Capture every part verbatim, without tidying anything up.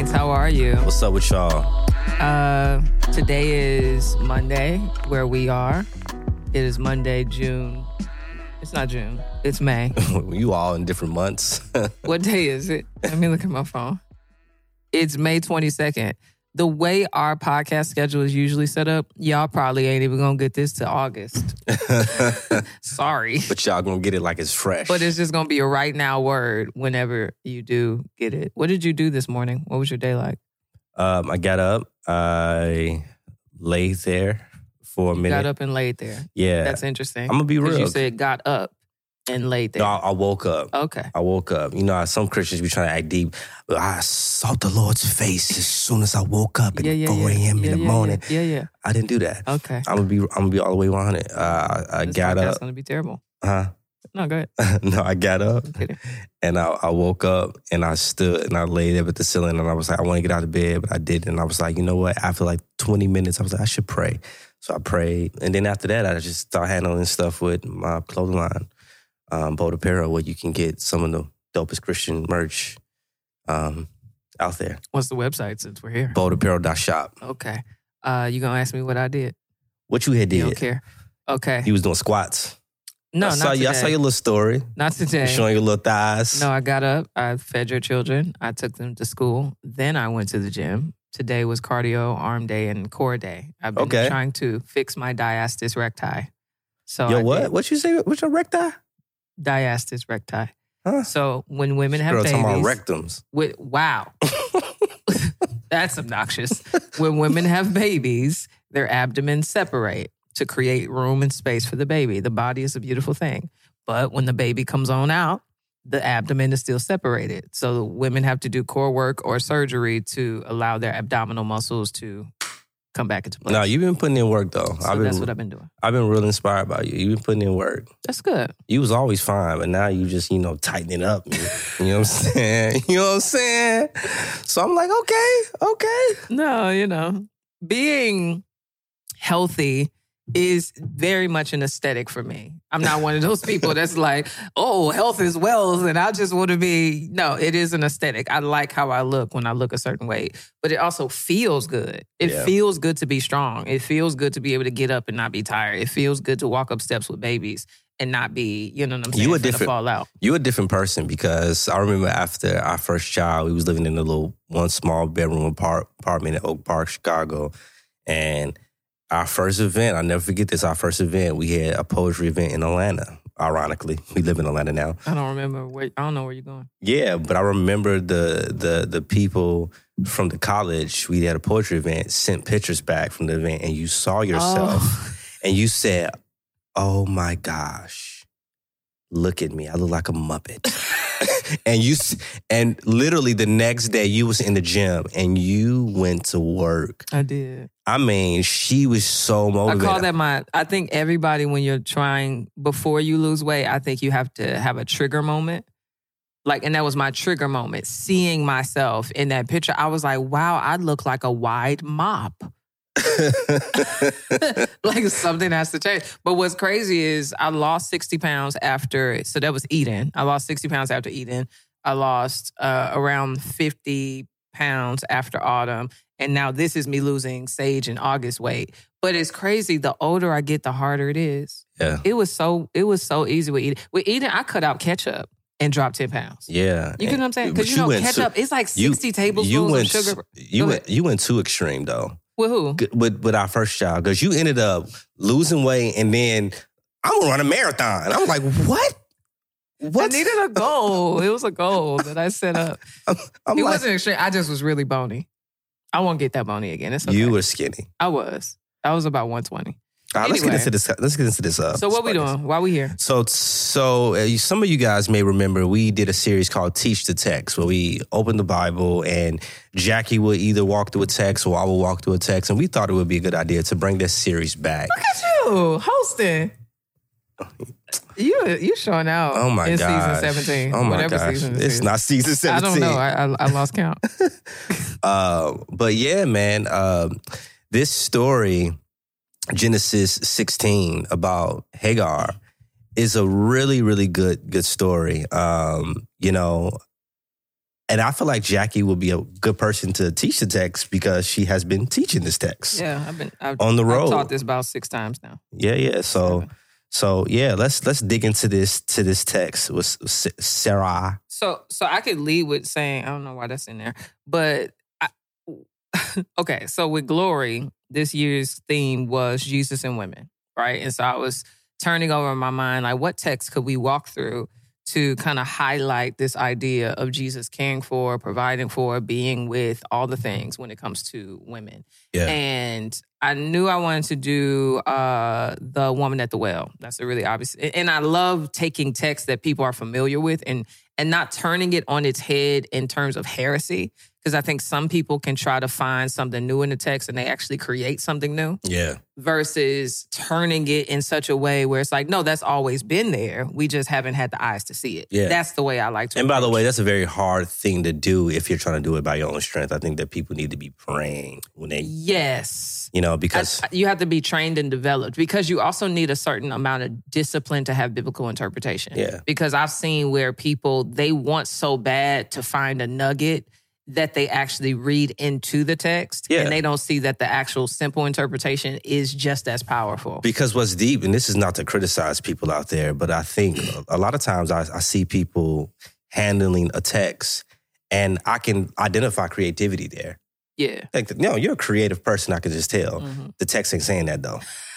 Saints. How are you? What's up with y'all? Uh, today is Monday, where we are. It is Monday, June. It's not June. It's May. You all in different months. What day is it? Let me look at my phone. It's May twenty-second. The way our podcast schedule is usually set up, y'all probably ain't even gonna get this to August. Sorry. But y'all gonna get it like it's fresh. But it's just gonna be a right now word whenever you do get it. What did you do this morning? What was your day like? Um, I got up. I laid there for a You minute. got up and laid there. Yeah. That's interesting. I'm gonna be 'Cause real. You said got up and laid there. No, I, I woke up. Okay. I woke up. You know, some Christians be trying to act deep. But I saw the Lord's face as soon as I woke up at Yeah, yeah, four yeah. a.m. Yeah, in the yeah, morning. Yeah, yeah. I didn't do that. Okay. I'm gonna be. I'm gonna be all the way one hundred. Uh, I, I This got podcast's up. gonna be terrible. Huh? No, go ahead. No, I got up I'm kidding. and I, I woke up and I stood and I laid up at the ceiling and I was like, I want to get out of bed, but I didn't. And I was like, you know what? After like twenty minutes, I was like, I should pray. So I prayed. And then after that, I just started handling stuff with my clothing line, um, Bold Apparel, where you can get some of the dopest Christian merch um, out there. What's the website since we're here? bold apparel dot shop. Okay. Uh, you gonna ask me what I did? What you had You did? don't care. Okay. You was doing squats. No, I not saw today. you. I saw your little story. Not today. You showing your little thighs. No, I got up. I fed your children. I took them to school. Then I went to the gym. Today was cardio, arm day, and core day. I've been Okay. trying to fix my diastasis recti. So Yo, I what? did What you say? What's your recti? diastasis recti. Huh? So when women have Girl, babies, talking about rectums. with, wow, that's obnoxious. When women have babies, their abdomens separate to create room and space for the baby. The body is a beautiful thing. But when the baby comes on out, the abdomen is still separated. So women have to do core work or surgery to allow their abdominal muscles to come back into place. No, you've been putting in work though. so I've been, that's what I've been doing. I've been real inspired by you. You've been putting in work. That's good. You was always fine, but now you just, you know, tightening up. You, you know what I'm saying? You know what I'm saying? So I'm like, okay, okay. No, you know, being healthy is very much an aesthetic for me. I'm not one of those people that's like, oh, health is wealth, and I just want to be. No, it is an aesthetic. I like how I look when I look a certain way, but it also feels good. It Yeah. feels good to be strong. It feels good to be able to get up and not be tired. It feels good to walk up steps with babies and not be, you know what I'm saying, You a finna different- fall out. You're a different person because I remember after our first child, we was living in a little one small bedroom apart, apartment in Oak Park, Chicago, and our first event, I'll never forget this, our first event, we had a poetry event in Atlanta. Ironically, we live in Atlanta now. I don't remember where. I don't know where you're going. Yeah, but I remember the the the people from the college, we had a poetry event, sent pictures back from the event, and you saw yourself, Oh. and you said, oh my gosh, look at me, I look like a Muppet. and you s- and literally the next day, you was in the gym, and you went to work. I did. I mean, she was so I motivated. call that my, I think everybody, when you're trying, before you lose weight, I think you have to have a trigger moment. Like, and that was my trigger moment. Seeing myself in that picture, I was like, wow, I look like a wide mop. Like something has to change. But what's crazy is I lost sixty pounds after, so that was eating. I lost sixty pounds after eating. I lost uh, around fifty pounds after autumn. And now this is me losing Sage and August weight. But it's crazy. The older I get, the harder it is. Yeah. It was so it was so easy with eating. With eating, I cut out ketchup and dropped ten pounds. Yeah. You get what I'm saying? But Because you know, went ketchup, to- it's like you- sixty tablespoons you went, of sugar. You Go went, ahead. you went too extreme though. With who? with with our first child because you ended up losing weight and then I'm gonna run a marathon. I'm like, what? What? I needed a goal. It was a goal that I set up. I'm, I'm it like, wasn't extreme. I just was really bony. I won't get that bony again. It's okay. you were skinny. I was. I was about one twenty. All right, let's get Anyway. into this. Let's get into this. Uh, So what we Spartans. doing? Why we here? So, so uh, you- some of you guys may remember we did a series called Teach the Text, where we opened the Bible and Jackie would either walk through a text or I would walk through a text, and we thought it would be a good idea to bring this series back. Look at you hosting. You you showing out. Oh my in gosh! season seventeen. Oh my whatever gosh! season this It's is. not season I seventeen. don't know. I, I, I lost count. Uh, but yeah, man, um, this story, Genesis sixteen, about Hagar, is a really, really good, good story. Um, you know, And I feel like Jackie would be a good person to teach the text because she has been teaching this text. Yeah, I've been I've, on the road. I've taught this about six times now. Yeah, yeah. So, so yeah, let's let's dig into this to this text with Sarai. So, so I could lead with saying I don't know why that's in there, but I, okay. So with Glory, this year's theme was Jesus and women, right? And so I was turning over in my mind like, what text could we walk through to kind of highlight this idea of Jesus caring for, providing for, being with, all the things when it comes to women. Yeah. And I knew I wanted to do uh, the woman at the well. That's a really obvious. And I love taking texts that people are familiar with and and not turning it on its head in terms of heresy. Because I think some people can try to find something new in the text and they actually create something new. Yeah. Versus turning it in such a way where it's like, no, that's always been there. We just haven't had the eyes to see it. Yeah. That's the way I like to And by the approach. way, that's a very hard thing to do if you're trying to do it by your own strength. I think that people need to be praying when they, Yes. you know, because I- you have to be trained and developed because you also need a certain amount of discipline to have biblical interpretation. Yeah. Because I've seen where people, they want so bad to find a nugget that they actually read into the text Yeah. and they don't see that the actual simple interpretation is just as powerful. Because what's deep, and this is not to criticize people out there, but I think a lot of times I, I see people handling a text and I can identify creativity there. Yeah. Like, no, you're a creative person, I can just tell. Mm-hmm. The text ain't saying that though.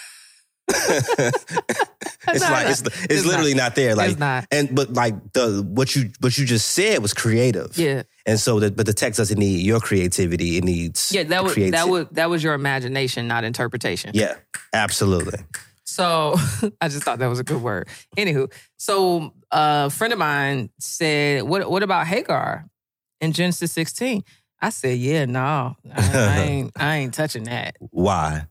it's No, like no. it's it's, It's literally not. not, there. Like It's not. and but like the what you what you just said was creative. Yeah. And so that but the text doesn't need your creativity. It needs Yeah, that was creati- that was that was your imagination, not interpretation. Yeah, absolutely. So I just thought that was a good word. Anywho, so a friend of mine said, "What what about Hagar in Genesis sixteen?" I said, "Yeah, no, I, I ain't I ain't touching that." Why?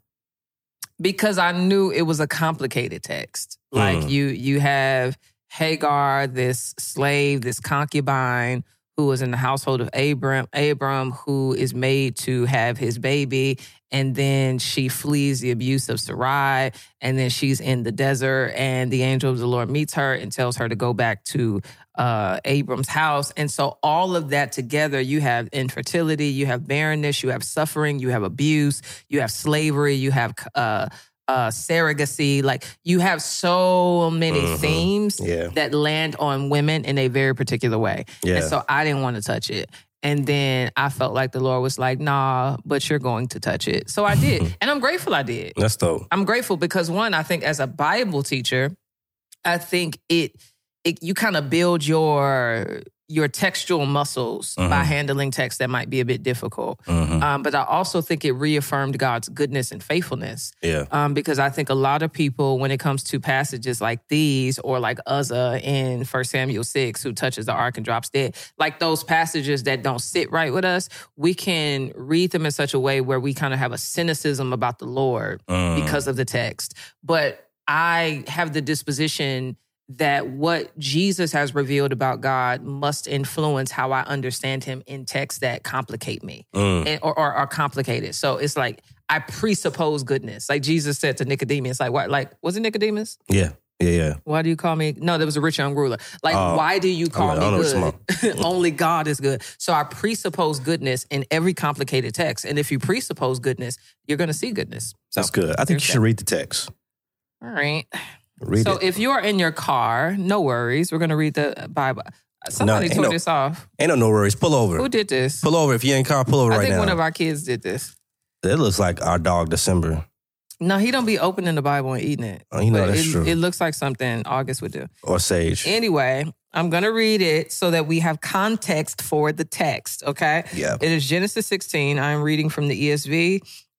Because I knew it was a complicated text. Like Mm. you you have Hagar, this slave, this concubine who was in the household of Abram, Abram, who is made to have his baby, and then she flees the abuse of Sarai, and then she's in the desert, and the angel of the Lord meets her and tells her to go back to uh, Abram's house. And so all of that together, you have infertility, you have barrenness, you have suffering, you have abuse, you have slavery, you have uh, uh, surrogacy. Like you have so many Mhm. themes Yeah. that land on women in a very particular way. Yeah. And so I didn't want to touch it. And then I felt like the Lord was like, nah, but you're going to touch it. So I did. And I'm grateful I did. That's dope. I'm grateful because one, I think as a Bible teacher, I think it, it you kind of build your your textual muscles Mhm. by handling text that might be a bit difficult. Mhm. Um, but I also think it reaffirmed God's goodness and faithfulness. Yeah. Um, because I think a lot of people, when it comes to passages like these or like Uzzah in First Samuel six, who touches the ark and drops dead, like those passages that don't sit right with us, we can read them in such a way where we kind of have a cynicism about the Lord Mm. because of the text. But I have the disposition that what Jesus has revealed about God must influence how I understand him in texts that complicate me Mm. and, or, or are complicated. So it's like I presuppose goodness. Like Jesus said to Nicodemus, like, what, like, was it Nicodemus? Yeah. Yeah. Yeah. Why do you call me? No, there was a rich young ruler. Like, Oh, why do you call I don't know me what good? Only God is good. So I presuppose goodness in every complicated text. And if you presuppose goodness, you're going to see goodness. So, That's good. I think you there's should that. read the text. All right. Read so it. if you are in your car, no worries. We're going to read the Bible. Somebody ain't tore no- this off. Ain't no no worries. Pull over. Who did this? Pull over. If you're in car, pull over I right think now. one of our kids did this. It looks like our dog December. No, he don't be opening the Bible and eating it. Oh, you know But that's it, true. It looks like something August would do. Or Sage. Anyway, I'm going to read it so that we have context for the text, okay? Yeah. It is Genesis sixteen. I'm reading from the E S V.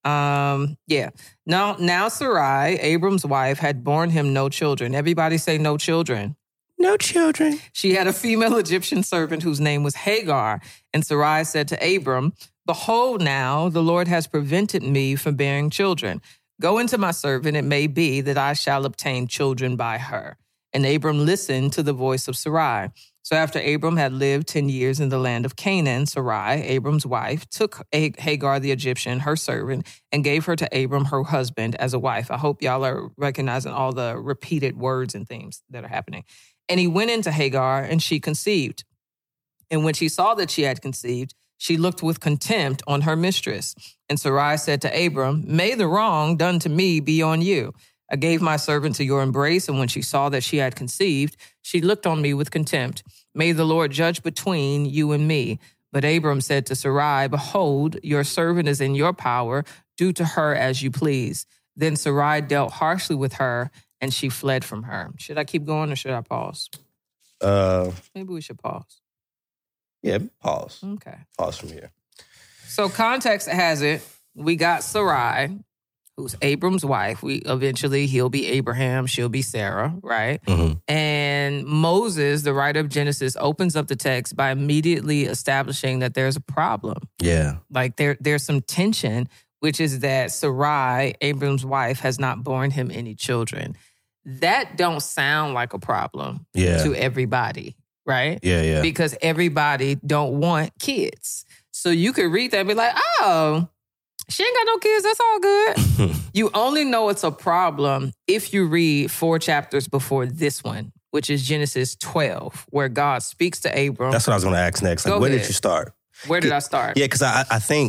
Um, yeah. Now, now Sarai, Abram's wife, had borne him no children. Everybody say no children. No children. She had a female Egyptian servant whose name was Hagar. And Sarai said to Abram, "Behold now, the Lord has prevented me from bearing children. Go into my servant, it may be that I shall obtain children by her." And Abram listened to the voice of Sarai. So after Abram had lived ten years in the land of Canaan, Sarai, Abram's wife, took Hagar the Egyptian, her servant, and gave her to Abram, her husband, as a wife. I hope y'all are recognizing all the repeated words and themes that are happening. And he went into Hagar, and she conceived. And when she saw that she had conceived, she looked with contempt on her mistress. And Sarai said to Abram, may the wrong done to me be on you. I gave my servant to your embrace, and when she saw that she had conceived, she looked on me with contempt. May the Lord judge between you and me. But Abram said to Sarai, behold, your servant is in your power. Do to her as you please. Then Sarai dealt harshly with her, and she fled from her. Should I keep going or should I pause? Uh, Maybe we should pause. Yeah, pause. Okay. Pause from here. So context has it, we got Sarai, who's Abram's wife. We eventually, he'll be Abraham, she'll be Sarah, right? Mm-hmm. And Moses, the writer of Genesis, opens up the text by immediately establishing that there's a problem. Yeah. Like there, there's some tension, which is that Sarai, Abram's wife, has not borne him any children. That don't sound like a problem yeah. to everybody, right? Yeah, yeah. Because everybody don't want kids. So you could read that and be like, oh, she ain't got no kids. That's all good. You only know it's a problem if you read four chapters before this one, which is Genesis twelve, where God speaks to Abram. That's what I was going to ask next. Like, Go where ahead. did you start? Where did I start? Yeah, because I, I think,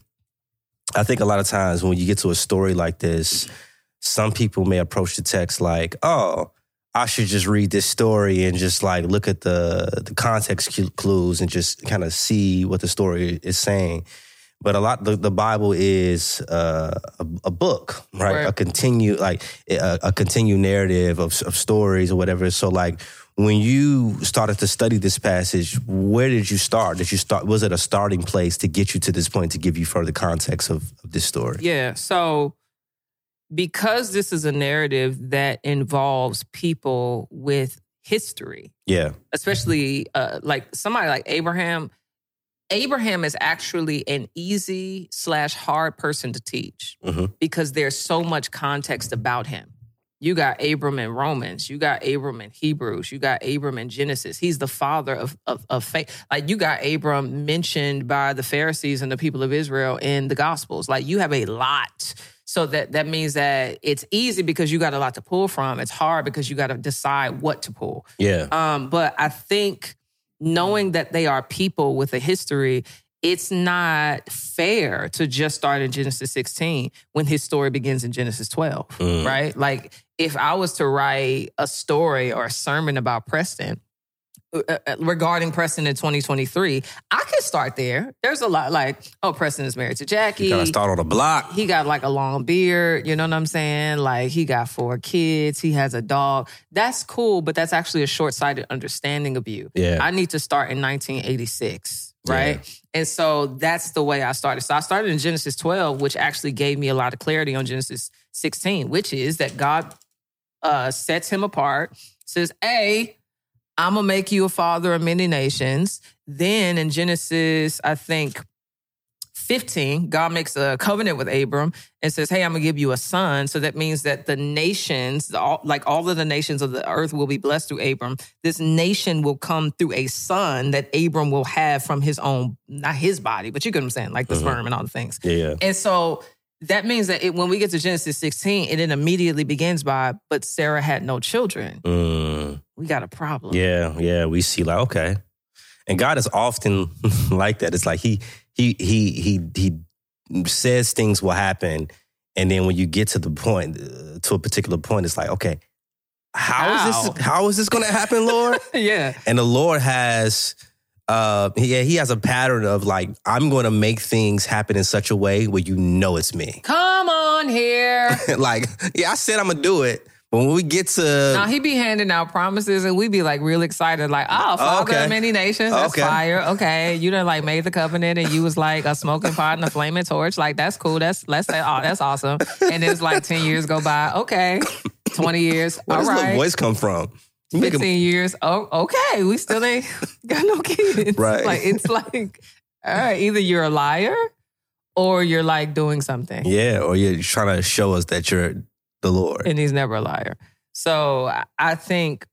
I think a lot of times when you get to a story like this, some people may approach the text like, oh, I should just read this story and just like look at the, the context clues and just kind of see what the story is saying. But a lot, the, the Bible is uh, a, a book, right? Right. A continue, like a, a continued narrative of, of stories or whatever. So, like when you started to study this passage, where did you start? Did you start? Was it a starting place to get you to this point to give you further context of, of this story? Yeah. So because this is a narrative that involves people with history, Yeah, especially uh, like somebody like Abraham. Abraham is actually an easy slash hard person to teach mm-hmm. because there's so much context about him. You got Abram in Romans. You got Abram in Hebrews. You got Abram in Genesis. He's the father of, of, of faith. Like you got Abram mentioned by the Pharisees and the people of Israel in the Gospels. Like you have a lot. So that, that means that it's easy because you got a lot to pull from. It's hard because you got to decide what to pull. Yeah. Um, but I think knowing that they are people with a history, it's not fair to just start in Genesis sixteen when his story begins in Genesis twelve, Mm. right? Like if I was to write a story or a sermon about Preston, uh, regarding Preston in twenty twenty-three, I could start there. There's a lot like, oh, Preston is married to Jackie. You gotta start on the block. He got like a long beard, you know what I'm saying? Like he got four kids, he has a dog. That's cool, but that's actually a short-sighted understanding of you. Yeah. I need to start in nineteen eighty-six, right? Yeah. And so that's the way I started. So I started in Genesis twelve, which actually gave me a lot of clarity on Genesis sixteen, which is that God uh, sets him apart, says, hey, I'm going to make you a father of many nations. Then in Genesis, I think, fifteen, God makes a covenant with Abram and says, hey, I'm going to give you a son. So that means that the nations, all, like all of the nations of the earth will be blessed through Abram. This nation will come through a son that Abram will have from his own, not his body, but you get what I'm saying, like the mm-hmm. sperm and all the things. Yeah, yeah. And so that means that it, when we get to Genesis sixteen, it then immediately begins by, but Sarah had no children. Mm. We got a problem. Yeah, yeah. We see like, okay. And God is often like that. It's like he he he he he says things will happen. And then when you get to the point, uh, to a particular point, it's like, okay, how, how? is this how is this gonna happen, Lord? Yeah. And the Lord has Uh, yeah, he has a pattern of like, I'm going to make things happen in such a way where you know it's me. Come on here. Like, yeah, I said I'm going to do it. But when we get to... Now, he be handing out promises and we be like real excited. Like, oh, Father okay. of many nations. That's okay. fire. Okay. You done like made the covenant and you was like a smoking pot and a flaming torch. Like, that's cool. That's, let's say, oh, that's awesome. And it's like ten years go by. Okay. twenty years. Where all does right. the voice come from? fifteen years. Oh, okay. We still ain't got no kids. Right. Like, it's like, all right, either you're a liar or you're like doing something. Yeah, or you're trying to show us that you're the Lord. And he's never a liar. So I think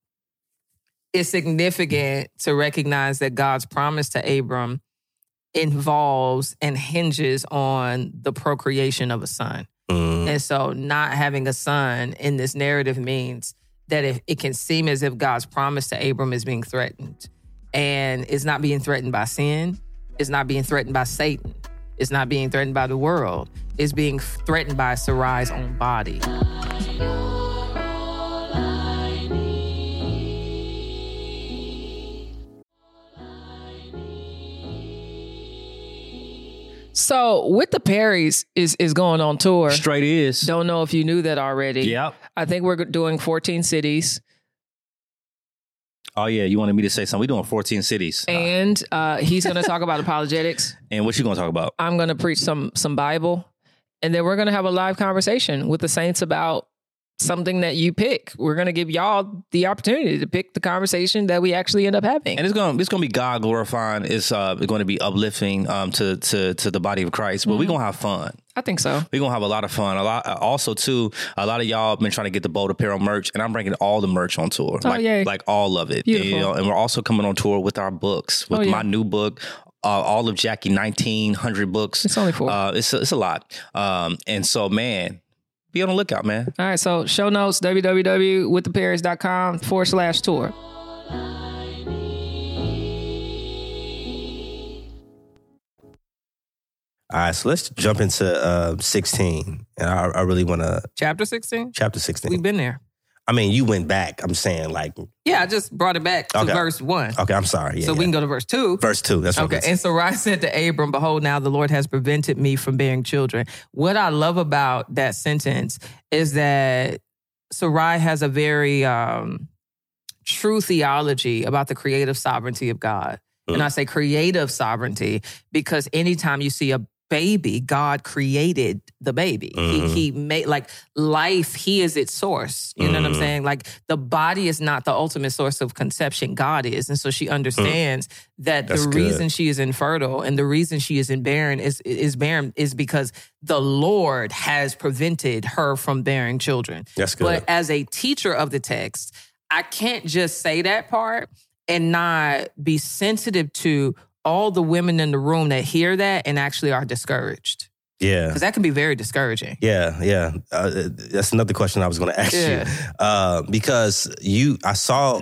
it's significant to recognize that God's promise to Abram involves and hinges on the procreation of a son. Mm. And so not having a son in this narrative means that if it can seem as if God's promise to Abram is being threatened. and is not being threatened by sin, is not being threatened by Satan, is not being threatened by the world, is being threatened by Sarai's own body. So With the Perrys is is going on tour. Straight is. Don't know if you knew that already. Yep. I think we're doing fourteen cities. Oh, yeah. You wanted me to say something. We're doing fourteen cities. And uh, he's going to talk about apologetics. And what you going to talk about? I'm going to preach some some Bible. And then we're going to have a live conversation with the saints about something that you pick. We're going to give y'all the opportunity to pick the conversation that we actually end up having. And it's going to it's going to be God glorifying. It's uh going to be uplifting um to to to the body of Christ. But mm-hmm. we're going to have fun. I think so. We're going to have a lot of fun. A lot. Also, too, a lot of y'all have been trying to get the Bold Apparel merch, and I'm bringing all the merch on tour. Oh, like, yay. like all of it. Beautiful. You know, and we're also coming on tour with our books, with oh, yeah. my new book, uh, all of Jackie nineteen hundred books. It's only four. Uh, it's, a, it's a lot. Um, and so, man, be on the lookout, man. All right. So show notes, www.withtheperrys.com forward slash tour. All right, so let's jump into uh, sixteen. And I, I really want to... Chapter sixteen? Chapter sixteen. We've been there. I mean, you went back. I'm saying like... Yeah, I just brought it back to okay. verse one. Okay, I'm sorry. Yeah, so yeah. we can go to verse two. Verse two, that's what Okay, it is. and Sarai said to Abram, behold, now the Lord has prevented me from bearing children. What I love about that sentence is that Sarai has a very um, true theology about the creative sovereignty of God. Mm. And I say creative sovereignty because anytime you see a baby, God created the baby. Mm-hmm. He, he made, like, life, he is its source. You know mm-hmm. what I'm saying? Like, the body is not the ultimate source of conception. God is. And so she understands mm. that That's the good. reason she is infertile and the reason she is in barren is, is barren is because the Lord has prevented her from bearing children. That's good. But as a teacher of the text, I can't just say that part and not be sensitive to all the women in the room that hear that and actually are discouraged. Yeah. Because that can be very discouraging. Yeah, yeah. Uh, that's another question I was going to ask yeah. you. Uh, because you, I saw,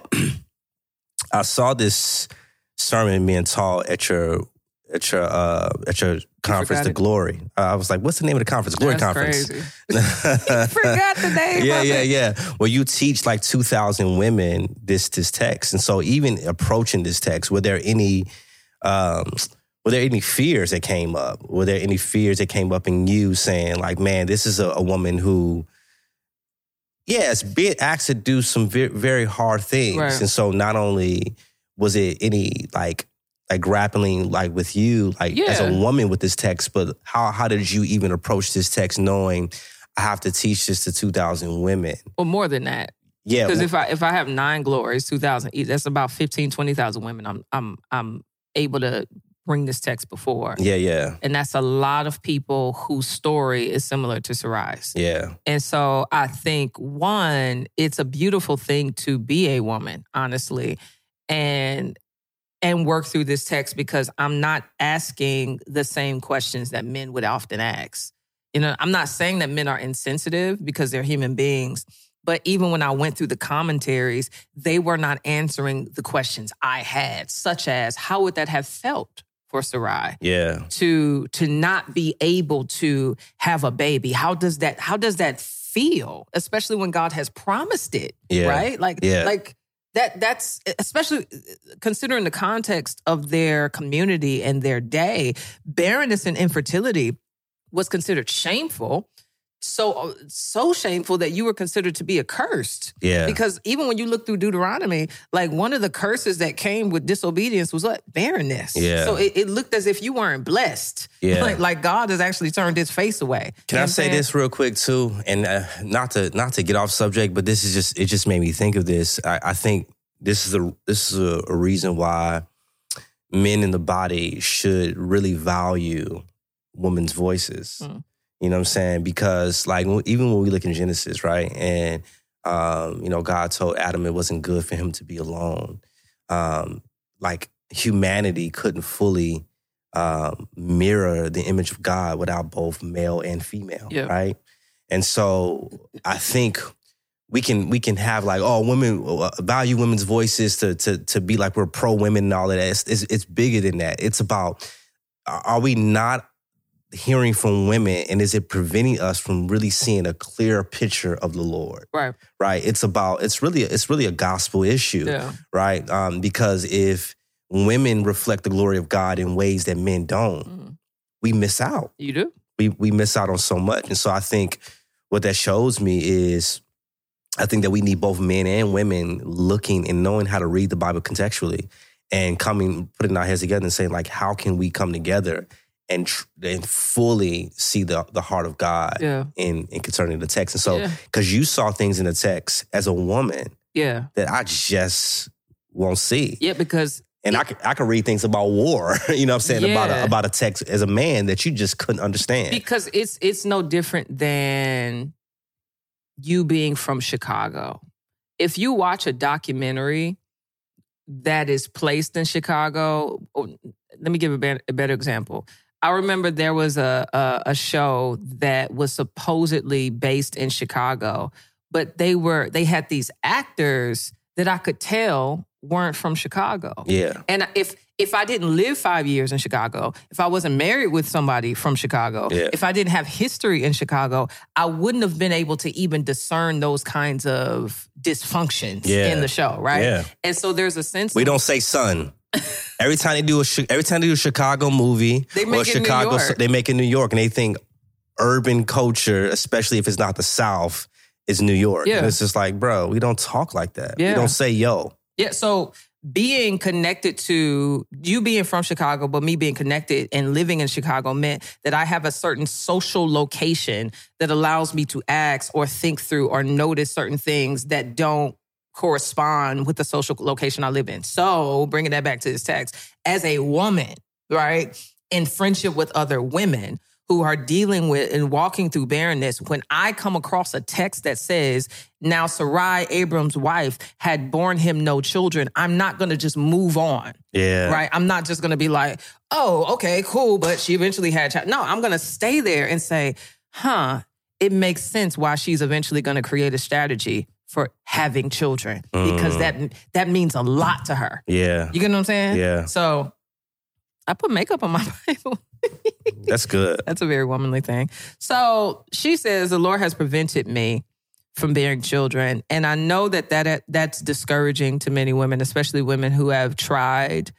I saw this sermon being taught at your, at your, uh, at your conference, The Glory. Uh, I was like, what's the name of the conference? Glory That's Conference. Crazy. I forgot the name Yeah, of yeah, it. yeah. Well, you teach like two thousand women this, this text. And so even approaching this text, were there any, Um, were there any fears that came up? Were there any fears that came up in you saying like, man, this is a, a woman who, yes, being asked to do some very, very hard things. Right. And so not only was it any like, like grappling like with you, like yeah. as a woman with this text, but how, how did you even approach this text knowing I have to teach this to two thousand women? Well, more than that. Yeah. Because if I, if I have nine glories, two thousand each, that's about fifteen, twenty thousand women. I'm, I'm, I'm, able to bring this text before. Yeah, yeah. And that's a lot of people whose story is similar to Sarai's. Yeah. And so I think, one, it's a beautiful thing to be a woman, honestly, and and work through this text because I'm not asking the same questions that men would often ask. You know, I'm not saying that men are insensitive because they're human beings. But even when I went through the commentaries, they were not answering the questions I had, such as, how would that have felt for Sarai? Yeah. To to not be able to have a baby. How does that how does that feel? Especially when God has promised it. Yeah. Right? Like, yeah. like that that's especially considering the context of their community and their day, barrenness and infertility was considered shameful. So, so shameful that you were considered to be accursed. Yeah. Because even when you look through Deuteronomy, like one of the curses that came with disobedience was what? Barrenness. Yeah. So it, it looked as if you weren't blessed. Yeah. Like, like God has actually turned his face away. Can I say this real quick too? And uh, not to not to get off subject, but this is just it just made me think of this. I, I think this is a this is a, a reason why men in the body should really value women's voices. Mm. You know what I'm saying? Because like even when we look in Genesis, right? And, um, you know, God told Adam it wasn't good for him to be alone. Um, like humanity couldn't fully um, mirror the image of God without both male and female, yeah. right? And so I think we can we can have like, oh, women uh, value women's voices to to to be like we're pro women and all of that. It's, it's, it's bigger than that. It's about, are we not hearing from women, and is it preventing us from really seeing a clear picture of the Lord? Right. Right. It's about, it's really, it's really a gospel issue. Yeah. Right. Um, because if women reflect the glory of God in ways that men don't, mm. we miss out. You do. We we miss out on so much. And so I think what that shows me is, I think that we need both men and women looking and knowing how to read the Bible contextually and coming, putting our heads together and saying, like, how can we come together and and fully see the the heart of God yeah. in, in concerning the text. And so, because yeah. you saw things in the text as a woman yeah. that I just won't see. Yeah, because... And it, I, can, I can read things about war, you know what I'm saying, yeah. about, a, about a text as a man that you just couldn't understand. Because it's it's no different than you being from Chicago. If you watch a documentary that is placed in Chicago, let me give a better, a better example. I remember there was a, a a show that was supposedly based in Chicago, but they were they had these actors that I could tell weren't from Chicago. Yeah. And if if I didn't live five years in Chicago, if I wasn't married with somebody from Chicago, yeah. if I didn't have history in Chicago, I wouldn't have been able to even discern those kinds of dysfunctions yeah. in the show, right? Yeah. And so there's a sense we of, don't say son. Every time they do a every time they do a Chicago movie they make or it Chicago, New York. They make it New York, and they think urban culture, especially if it's not the South, is New York. Yeah. And it's just like, bro, we don't talk like that. Yeah. We don't say yo. Yeah. So being connected to you being from Chicago, but me being connected and living in Chicago meant that I have a certain social location that allows me to ask or think through or notice certain things that don't correspond with the social location I live in. So bringing that back to this text, as a woman, right, in friendship with other women who are dealing with and walking through barrenness, when I come across a text that says, now Sarai, Abram's wife, had borne him no children, I'm not going to just move on. Yeah. Right? I'm not just going to be like, oh, okay, cool, but she eventually had a child. No, I'm going to stay there and say, huh, it makes sense why she's eventually going to create a strategy for having children, because mm. that that means a lot to her. Yeah. You get what I'm saying? Yeah. So I put makeup on my Bible. That's good. That's a very womanly thing. So she says, the Lord has prevented me from bearing children. And I know that, that that's discouraging to many women, especially women who have tried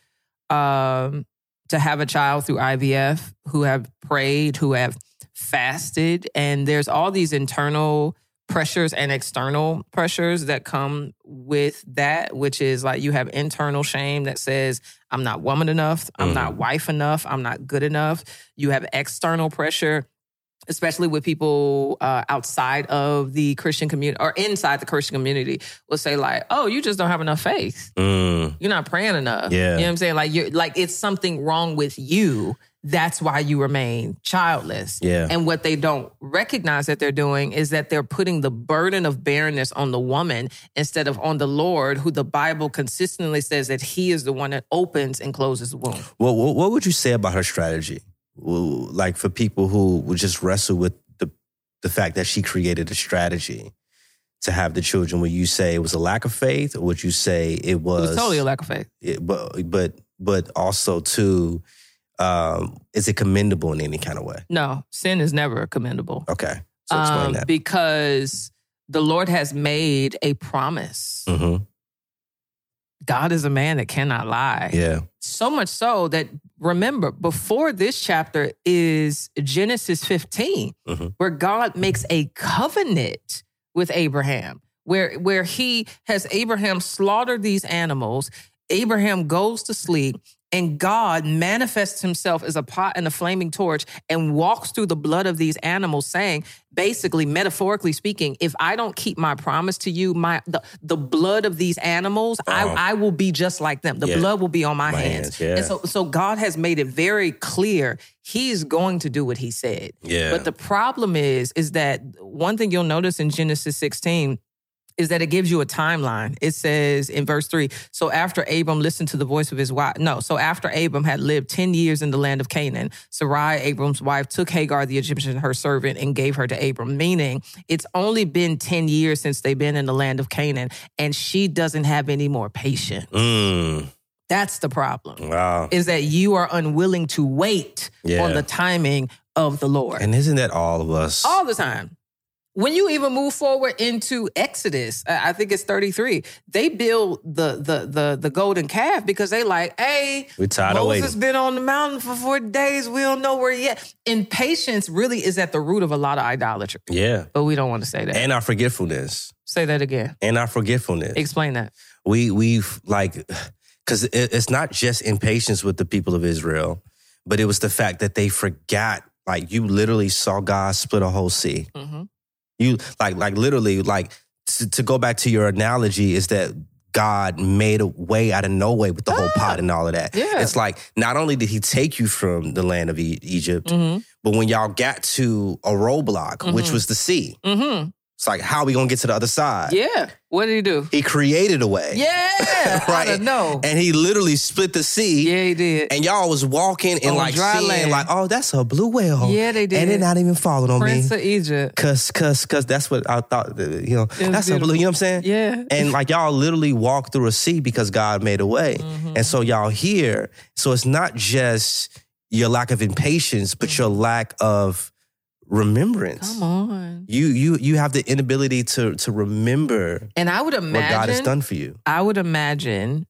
um, to have a child through I V F, who have prayed, who have fasted. And there's all these internal pressures and external pressures that come with that, which is like you have internal shame that says, I'm not woman enough, I'm mm-hmm. not wife enough, I'm not good enough. You have external pressure, especially with people uh, outside of the Christian community or inside the Christian community, will say like, oh, you just don't have enough faith. Mm. You're not praying enough. Yeah. You know what I'm saying? Like, you're like, it's something wrong with you. That's why you remain childless. Yeah. And what they don't recognize that they're doing is that they're putting the burden of barrenness on the woman instead of on the Lord, who the Bible consistently says that he is the one that opens and closes the womb. Well, what would you say about her strategy? Like for people who would just wrestle with the the fact that she created a strategy to have the children, would you say it was a lack of faith, or would you say it was... It was totally a lack of faith. It, but, but, but also too... Um, is it commendable in any kind of way? No, sin is never commendable. Okay, so explain um, that. Because the Lord has made a promise. Mm-hmm. God is a man that cannot lie. Yeah. So much so that, remember, before this chapter is Genesis fifteen, mm-hmm. where God makes a covenant with Abraham, where, where he has Abraham slaughter these animals. Abraham goes to sleep, and God manifests himself as a pot and a flaming torch and walks through the blood of these animals, saying, basically, metaphorically speaking, if I don't keep my promise to you, my the, the blood of these animals, oh. I, I will be just like them. The yeah. blood will be on my, my hands. hands yeah. And so, so God has made it very clear he's going to do what he said. Yeah. But the problem is, is that one thing you'll notice in Genesis sixteen is that it gives you a timeline. It says in verse three, so after Abram listened to the voice of his wife, no, so after Abram had lived ten years in the land of Canaan, Sarai, Abram's wife, took Hagar, the Egyptian, her servant, and gave her to Abram, meaning it's only been ten years since they've been in the land of Canaan, and she doesn't have any more patience. Mm. That's the problem. Wow. Is that you are unwilling to wait Yeah. on the timing of the Lord. And isn't that all of us? All the time. When you even move forward into Exodus, I think it's thirty-three, they build the the the the golden calf because they like, hey, We're tired of Moses waiting. been on the mountain for forty days. We don't know where yet. Impatience really is at the root of a lot of idolatry. Yeah. But we don't want to say that. And our forgetfulness. Say that again. And our forgetfulness. Explain that. We, we've like, because it, it's not just impatience with the people of Israel, but it was the fact that they forgot, like you literally saw God split a whole sea. Mm-hmm. You like, like literally, like to, to go back to your analogy is that God made a way out of no way with the whole pot and all of that. Yeah. It's like, not only did he take you from the land of e- Egypt, Mm-hmm. but when y'all got to a roadblock, Mhm. which was the sea, Mm-hmm. it's like, how are we going to get to the other side? Yeah. What did he do? He created a way. Yeah. Right. I don't know. And he literally split the sea. Yeah, he did. And y'all was walking and On like dry seeing land. like, oh, that's a blue whale. Yeah, they did. And they're not even falling on Prince me. of Egypt. Cause, cause, cause that's what I thought, that, you know, was that's a blue, beautiful. you know what I'm saying? Yeah. And like y'all literally walked through a sea because God made a way. Mm-hmm. And so y'all here, so it's not just your lack of impatience, but your lack of remembrance. Mm-hmm. Come on. You, you, you have the inability to, to remember And I would imagine what God has done for you. I would imagine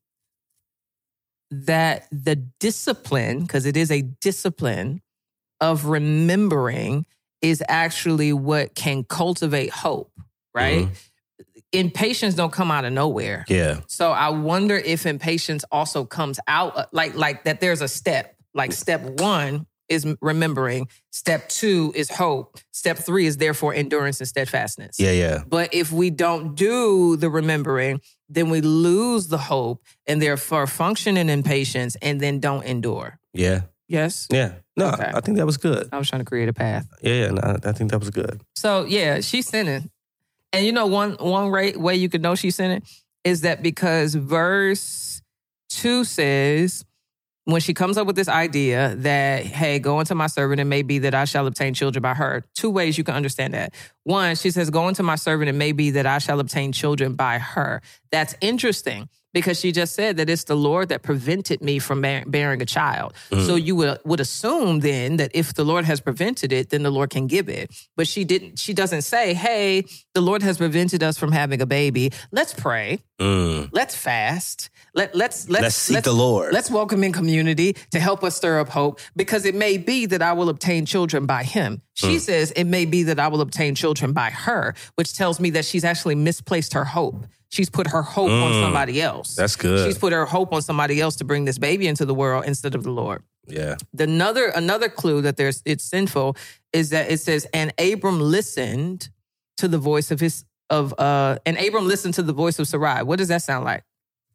that the discipline, because it is a discipline of remembering, is actually what can cultivate hope, right? Impatience don't come out of nowhere. Yeah. So I wonder if impatience also comes out like like that there's a step. Like step one is remembering, step two is hope, step three is therefore endurance and steadfastness. Yeah, yeah. But if we don't do the remembering, then we lose the hope and therefore function in impatience and then don't endure. Yeah. Yes? Yeah. No, Okay. I think that was good. I was trying to create a path. Yeah, yeah. No, I think that was good. So yeah, she's sinning. And you know one one way, way you could know she's sinning is that because verse two says, when she comes up with this idea that, hey, go into my servant, it may be that I shall obtain children by her. Two ways you can understand that. One, she says, go into my servant, it may be that I shall obtain children by her. That's interesting because she just said that it's the Lord that prevented me from bear- bearing a child. Mm. So you would, would assume then that if the Lord has prevented it, then the Lord can give it. But she didn't. She doesn't say, hey, the Lord has prevented us from having a baby. Let's pray. Mm. Let's fast. Let, let's, let's, Let's seek the Lord. Let's welcome in community to help us stir up hope because it may be that I will obtain children by him. She Mm. says it may be that I will obtain children by her, which tells me that she's actually misplaced her hope. She's put her hope on Mm. somebody else. That's good. She's put her hope on somebody else to bring this baby into the world instead of the Lord. Yeah. The another another clue that there's it's sinful is that it says, and Abram listened to the voice of his of uh and Abram listened to the voice of Sarai. What does that sound like?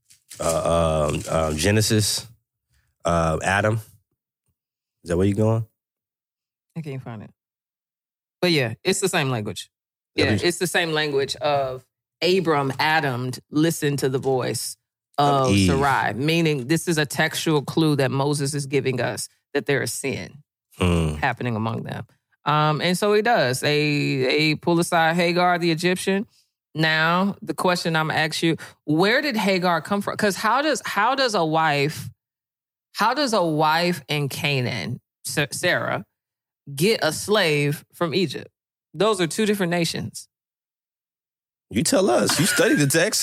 Uh, um, um, Genesis, uh, Adam. Is that where you going? I can't find it. But yeah, it's the same language. Yeah, W- it's the same language of Abram, Adam, listened to the voice Of of Eve. Sarai, meaning this is a textual clue that Moses is giving us that there is sin Mm. happening among them. Um, and so he does. They, they pull aside Hagar, the Egyptian. Now, the question I'm gonna ask you, where did Hagar come from? Because how does how does a wife, how does a wife in Canaan, Sa- Sarah, get a slave from Egypt? Those are two different nations. You tell us. You study the text.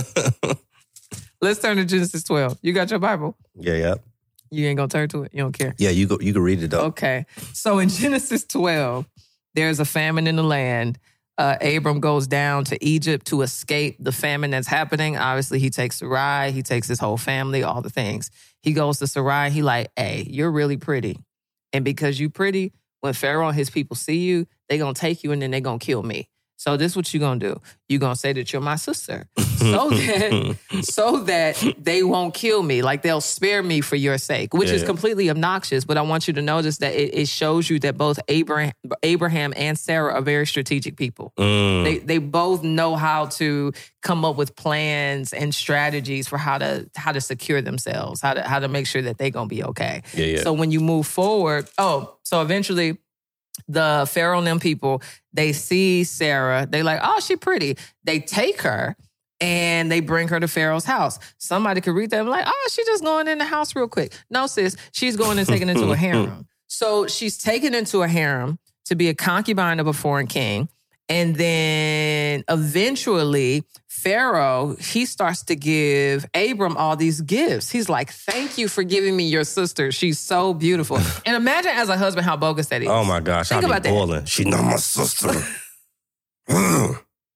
Let's turn to Genesis twelve. You got your Bible? yeah, yeah. You ain't gonna turn to it? You don't care? Yeah, you go. You can read it though. Okay. So in Genesis twelve, there's a famine in the land. Uh, Abram goes down to Egypt to escape the famine that's happening. Obviously, he takes Sarai. He takes his whole family, all the things. He goes to Sarai. He like, hey, you're really pretty. And because you pretty, when Pharaoh and his people see you, they going to take you and then they going to kill me. So this is what you're going to do. You're going to say that you're my sister so that so that they won't kill me. Like they'll spare me for your sake, which Yeah. is completely obnoxious. But I want you to notice that it, it shows you that both Abraham, Abraham and Sarah are very strategic people. Mm. They they both know how to come up with plans and strategies for how to how to secure themselves, how to how to make sure that they're going to be okay. Yeah, yeah. So when you move forward, oh, so eventually the Pharaoh and them people, they see Sarah. They like, oh, she pretty. They take her and they bring her to Pharaoh's house. Somebody could read that and be like, oh, she just going in the house real quick. No, sis, she's going and taken into a harem. So she's taken into a harem to be a concubine of a foreign king. And then eventually Pharaoh, he starts to give Abram all these gifts. He's like, thank you for giving me your sister. She's so beautiful. And imagine as a husband how bogus that is. Oh my gosh, Think I'd about be that. boiling. She's not my sister. It's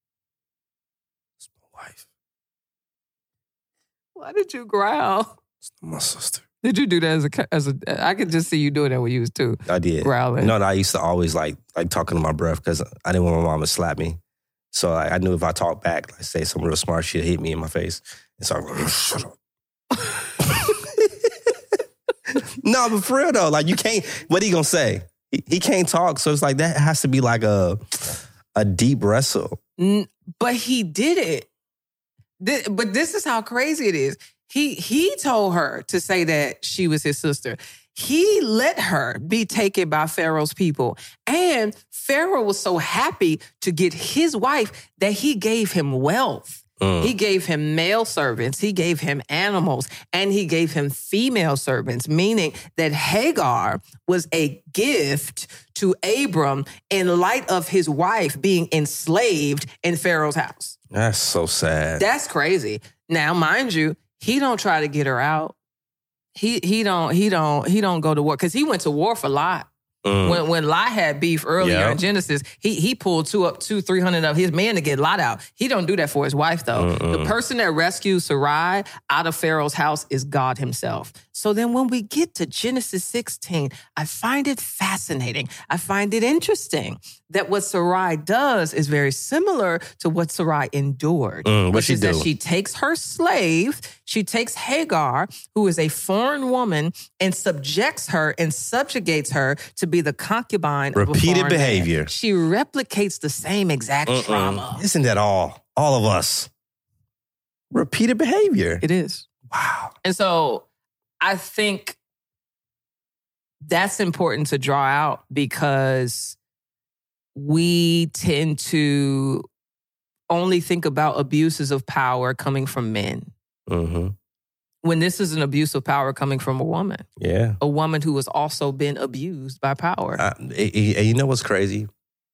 my wife. Why did you growl? It's not my sister. Did you do that as a, as a, I could just see you doing that when you was two. I did. Growling. No, no, I used to always like like talking to my breath because I didn't want my mom to slap me. So like, I knew if I talked back, like say some real smart shit, hit me in my face. And so I was like, shut up. No, but for real though, like you can't, what he gonna say? He, he can't talk. So it's like, that has to be like a, a deep wrestle. N- But he did it. Thi- But this is how crazy it is. He he told her to say that she was his sister. He let her be taken by Pharaoh's people. And Pharaoh was so happy to get his wife that he gave him wealth. Mm. He gave him male servants, he gave him animals, and he gave him female servants, meaning that Hagar was a gift to Abram in light of his wife being enslaved in Pharaoh's house. That's so sad. That's crazy. Now, mind you, he don't try to get her out. He he don't he don't he don't go to war because he went to war for Lot. Mm. When when Lot had beef earlier Yeah. in Genesis, he he pulled two up two three hundred of his men to get Lot out. He don't do that for his wife though. Mm-mm. The person that rescued Sarai out of Pharaoh's house is God Himself. So then when we get to Genesis sixteen, I find it fascinating. I find it interesting that what Sarai does is very similar to what Sarai endured. Mm, what which she is that do? she takes her slave, she takes Hagar, who is a foreign woman, and subjects her and subjugates her to be the concubine of a Repeated foreign man. behavior. She replicates the same exact Mm-mm. trauma. Isn't that all? All of us. Repeated behavior. It is. Wow. And so I think that's important to draw out because we tend to only think about abuses of power coming from men. Mm-hmm. When this is an abuse of power coming from a woman, Yeah. a woman who has also been abused by power. I, and you know what's crazy?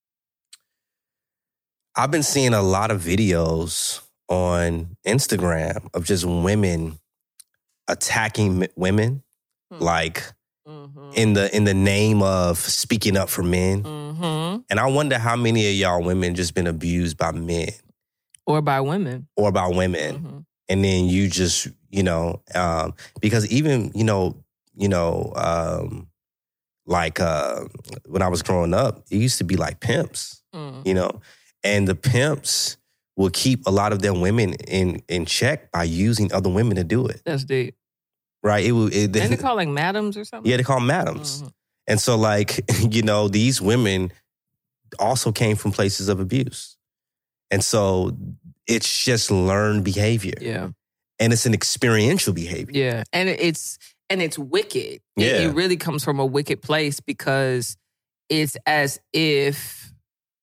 I've been seeing a lot of videos on Instagram of just women attacking m- women, Hmm. like Mm-hmm. in the in the name of speaking up for men. Mm-hmm. And I wonder how many of y'all women just been abused by men Or by women. or by women. Mm-hmm. And then you just, you know, um, because even, you know, you know, um, like uh, when I was growing up, it used to be like pimps, Mm. you know, and the pimps will keep a lot of their women in in check by using other women to do it, That's deep. right? It will, it, Ain't they call like madams or something? yeah, they call them madams, Mhm. and so like you know, these women also came from places of abuse, and so it's just learned behavior. Yeah. And it's an experiential behavior. Yeah. And it's and it's wicked. It- Yeah. It really comes from a wicked place because it's as if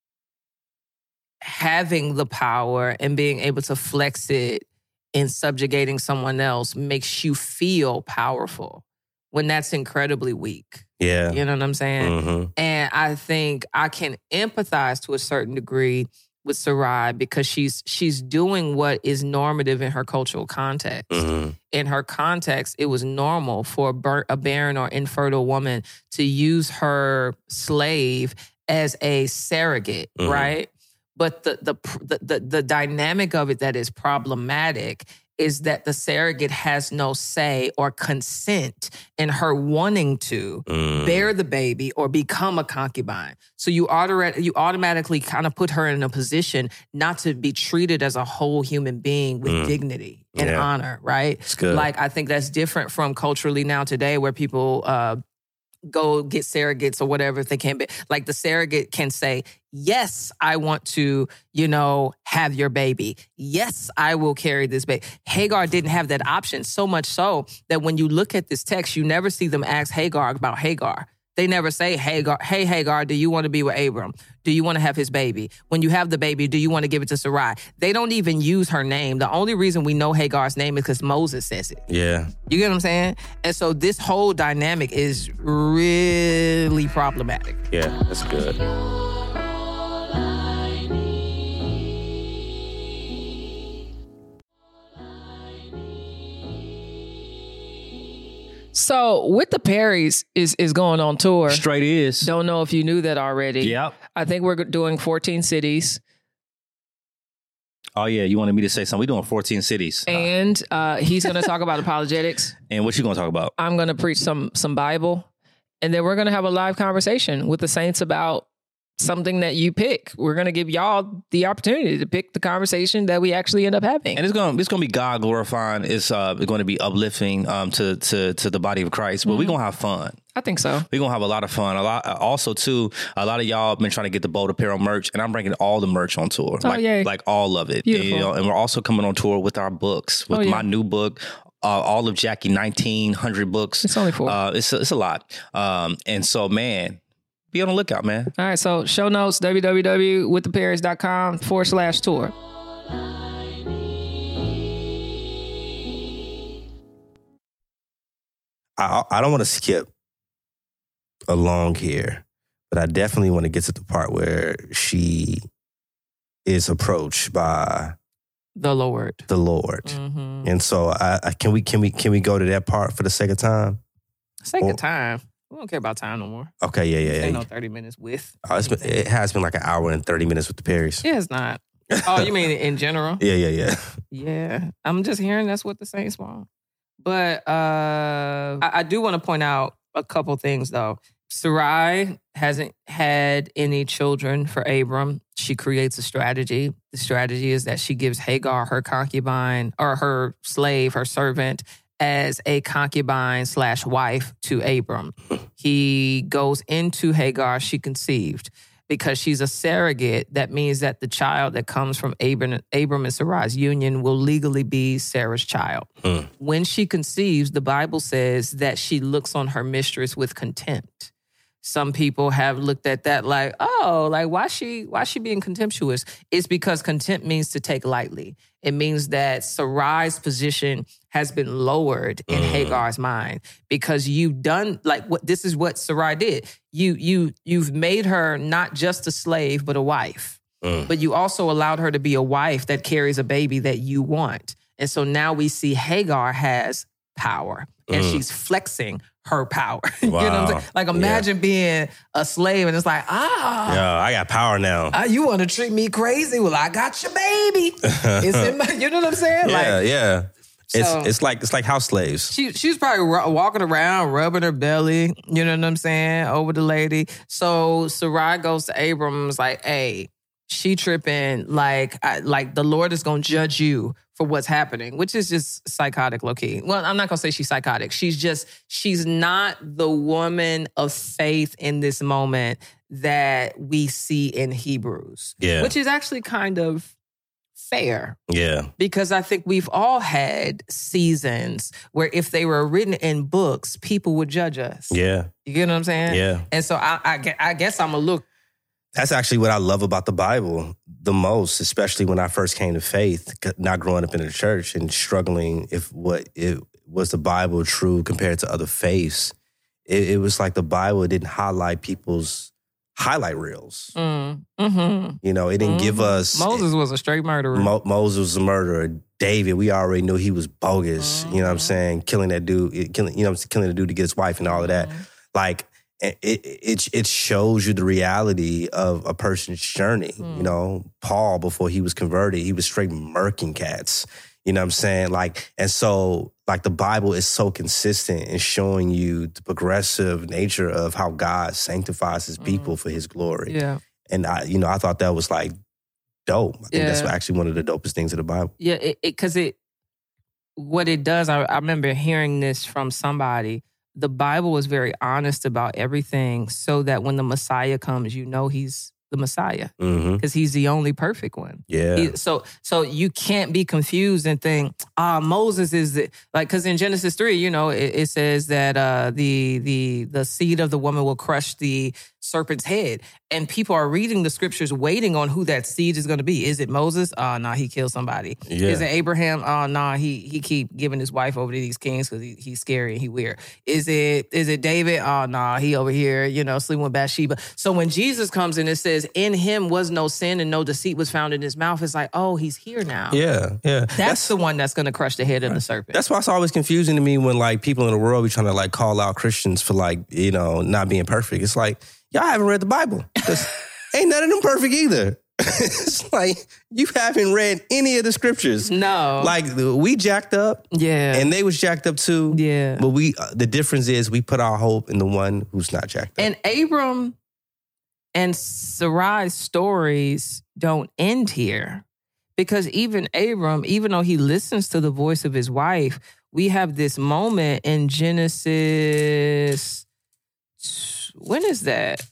having the power and being able to flex it in subjugating someone else makes you feel powerful when that's incredibly weak. Yeah. You know what I'm saying? hmm And I think I can empathize to a certain degree with Sarai because she's she's doing what is normative in her cultural context. hmm In her context, it was normal for a, bar- a barren or infertile woman to use her slave as a surrogate, Mhm. right? But the, the the the the dynamic of it that is problematic is that the surrogate has no say or consent in her wanting to mm. bear the baby or become a concubine. So you, auto- you automatically kind of put her in a position not to be treated as a whole human being with mm. dignity and yeah. honor, right? It's good. Like, I think that's different from culturally now today where people uh, go get surrogates or whatever if they can't be. Like, the surrogate can say, yes, I want to, you know, have your baby. Yes, I will carry this baby. Hagar didn't have that option, so much so that when you look at this text, you never see them ask Hagar about Hagar. They never say, Hagar, hey, Hagar, do you want to be with Abram? Do you want to have his baby? When you have the baby, do you want to give it to Sarai? They don't even use her name. The only reason we know Hagar's name is because Moses says it. Yeah. You get what I'm saying? And so this whole dynamic is really problematic. Yeah, that's good. So with the Perrys is is going on tour. Straight is. Don't know if you knew that already. Yep. I think we're doing fourteen cities. Oh yeah, you wanted me to say something. We're doing fourteen cities. And uh, he's going to talk about apologetics. And what you going to talk about? I'm going to preach some some Bible. And then we're going to have a live conversation with the saints about something that you pick. We're going to give y'all the opportunity to pick the conversation that we actually end up having. And it's going to, it's going to be God glorifying. It's uh, going to be uplifting um, to, to, to the body of Christ, but mm-hmm. we're going to have fun. I think so. We're going to have a lot of fun. A lot. Also, too, a lot of y'all have been trying to get the Bold Apparel merch, and I'm bringing all the merch on tour. Oh, like, yay. like all of it. Beautiful. You know, and we're also coming on tour with our books, with oh, yeah. my new book, uh, all of Jackie nineteen hundred books. It's only four. Uh, it's, a, it's a lot. Um, and so, man, be on the lookout, man. All right, so show notes, www.withtheperrys.com forward slash tour. I, I don't want to skip along here, but I definitely want to get to the part where she is approached by the Lord. The Lord. Mm-hmm. And so I, I can we can we can we go to that part for the second time? Second or, time. We don't care about time no more. Okay, yeah, yeah, yeah. Ain't no thirty minutes with. Oh, it's been, it has been like an hour and thirty minutes with the Perrys. Yeah, it's not. Oh, you mean in general? Yeah, yeah, yeah. Yeah. I'm just hearing that's what the Saints want. But uh, I, I do want to point out a couple things, though. Sarai hasn't had any children for Abram. She creates a strategy. The strategy is that she gives Hagar, her concubine, or her slave, her servant, as a concubine slash wife to Abram. He goes into Hagar, she conceived. Because she's a surrogate, that means that the child that comes from Abram, Abram and Sarai's union will legally be Sarah's child. Mm. When she conceives, the Bible says that she looks on her mistress with contempt. Some people have looked at that like, oh, like why she why she being contemptuous? It's because contempt means to take lightly. It means that Sarai's position has been lowered in mm. Hagar's mind because you've done like what this is what Sarai did. You you you've made her not just a slave but a wife. Mm. But you also allowed her to be a wife that carries a baby that you want. And so now we see Hagar has power and mm. she's flexing her power. Wow. You know what I'm saying? Like imagine yeah. being a slave and it's like, ah. Yeah, I got power now. Uh, you want to treat me crazy? Well, I got your baby. It's in my, you know what I'm saying? Yeah, like, yeah. It's so, it's like it's like house slaves. She she was probably ru- walking around, rubbing her belly, you know what I'm saying, over the lady. So Sarai goes to Abram and was like, hey, she tripping, like, I, like the Lord is going to judge you for what's happening, which is just psychotic, low-key. Well, I'm not going to say she's psychotic. She's just, she's not the woman of faith in this moment that we see in Hebrews. Yeah. Which is actually kind of fair. Yeah. Because I think we've all had seasons where if they were written in books, people would judge us. Yeah. You get what I'm saying? Yeah. And so I, I, I guess I'm going to look. That's actually what I love about the Bible the most, especially when I first came to faith, not growing up in the church and struggling if what it was the Bible true compared to other faiths. It, it was like the Bible didn't highlight people's highlight reels. Mm, mm-hmm. You know, it didn't mm-hmm. give us... Moses was a straight murderer. Mo- Moses was a murderer. David, we already knew he was bogus. Mm-hmm. You know what I'm saying? Killing that dude, killing, you know, killing the dude to get his wife and all of that. Mm-hmm. Like, It, it it shows you the reality of a person's journey. Mm. You know, Paul, before he was converted, he was straight murking cats. You know what I'm saying? Like, and so like the Bible is so consistent in showing you the progressive nature of how God sanctifies his people mm. for his glory. Yeah. And I, you know, I thought that was like dope. I think yeah. that's actually one of the dopest things of the Bible. Yeah, it, it, cause it, what it does, I, I remember hearing this from somebody. The Bible is very honest about everything so that when the Messiah comes, you know he's the Messiah because mm-hmm. he's the only perfect one. Yeah. He, so so you can't be confused and think, ah, Moses is the, like, because in Genesis three, you know, it, it says that uh, the the the seed of the woman will crush the serpent's head. And people are reading the scriptures waiting on who that seed is going to be. Is it Moses? Oh, no, nah, he killed somebody. Yeah. Is it Abraham? Oh, no, nah, he he keep giving his wife over to these kings because he, he's scary and he weird. Is it is it David? Oh, no, nah, he over here, you know, sleeping with Bathsheba. So when Jesus comes in, it says, in him was no sin and no deceit was found in his mouth. It's like, oh, he's here now. Yeah, yeah. That's, that's the one that's going to crush the head of the serpent. That's why it's always confusing to me when, like, people in the world be trying to, like, call out Christians for, like, you know, not being perfect. It's like, y'all haven't read the Bible. Ain't none of them perfect either. It's like, you haven't read any of the scriptures. No. Like, we jacked up. Yeah. And they was jacked up too. Yeah. But we, uh, the difference is we put our hope in the one who's not jacked up. And Abram and Sarai's stories don't end here. Because even Abram, even though he listens to the voice of his wife, we have this moment in Genesis. When is that?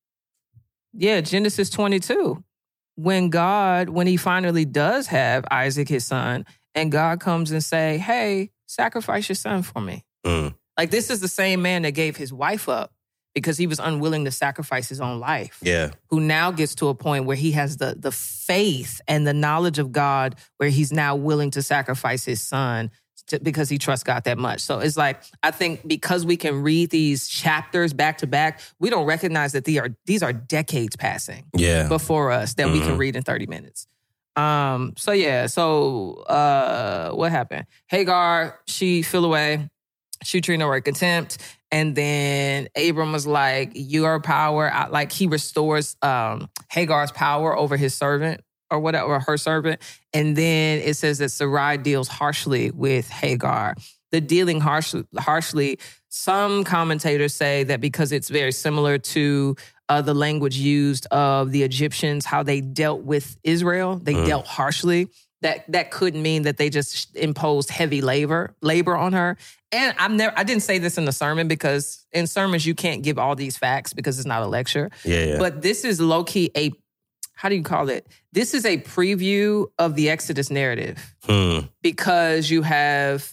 Yeah, Genesis twenty-two. When God, when he finally does have Isaac, his son, and God comes and say, hey, sacrifice your son for me. Mm. Like, this is the same man that gave his wife up because he was unwilling to sacrifice his own life. Yeah. Who now gets to a point where he has the, the faith and the knowledge of God where he's now willing to sacrifice his son to, because he trusts God that much. So it's like, I think because we can read these chapters back to back, we don't recognize that these are, these are decades passing yeah. before us that mm-hmm. we can read in thirty minutes. Um, so yeah, so uh, what happened? Hagar, she fell away. She treated her with contempt. And then Abram was like, your power, I, like he restores um, Hagar's power over his servant or whatever, or her servant. And then it says that Sarai deals harshly with Hagar. The dealing harsh, harshly, some commentators say that because it's very similar to uh, the language used of the Egyptians, how they dealt with Israel, they mm. dealt harshly. That that could mean that they just imposed heavy labor labor on her. And I'm never I didn't say this in the sermon because in sermons you can't give all these facts because it's not a lecture. Yeah, yeah. But this is low-key a, how do you call it? This is a preview of the Exodus narrative. Hmm. Because you have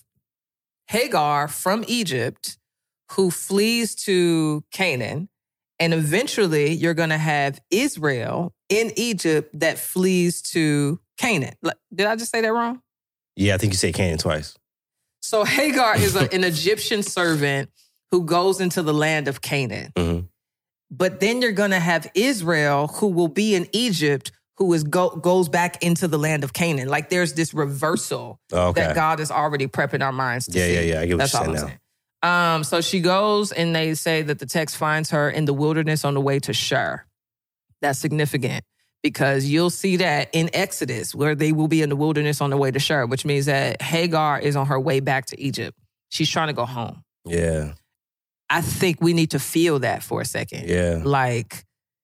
Hagar from Egypt who flees to Canaan. And eventually you're going to have Israel in Egypt that flees to Canaan. Did I just say that wrong? Yeah, I think you said Canaan twice. So Hagar is a, an Egyptian servant who goes into the land of Canaan. Mm-hmm. But then you're going to have Israel who will be in Egypt who is go, goes back into the land of Canaan. Like there's this reversal okay. that God is already prepping our minds to yeah, see. Yeah, yeah, yeah. I get what That's you're all saying I'm now. saying. Um, so she goes and they say that the text finds her in the wilderness on the way to Shur. That's significant because you'll see that in Exodus where they will be in the wilderness on the way to Shur, which means that Hagar is on her way back to Egypt. She's trying to go home. Yeah. I think we need to feel that for a second. Yeah. Like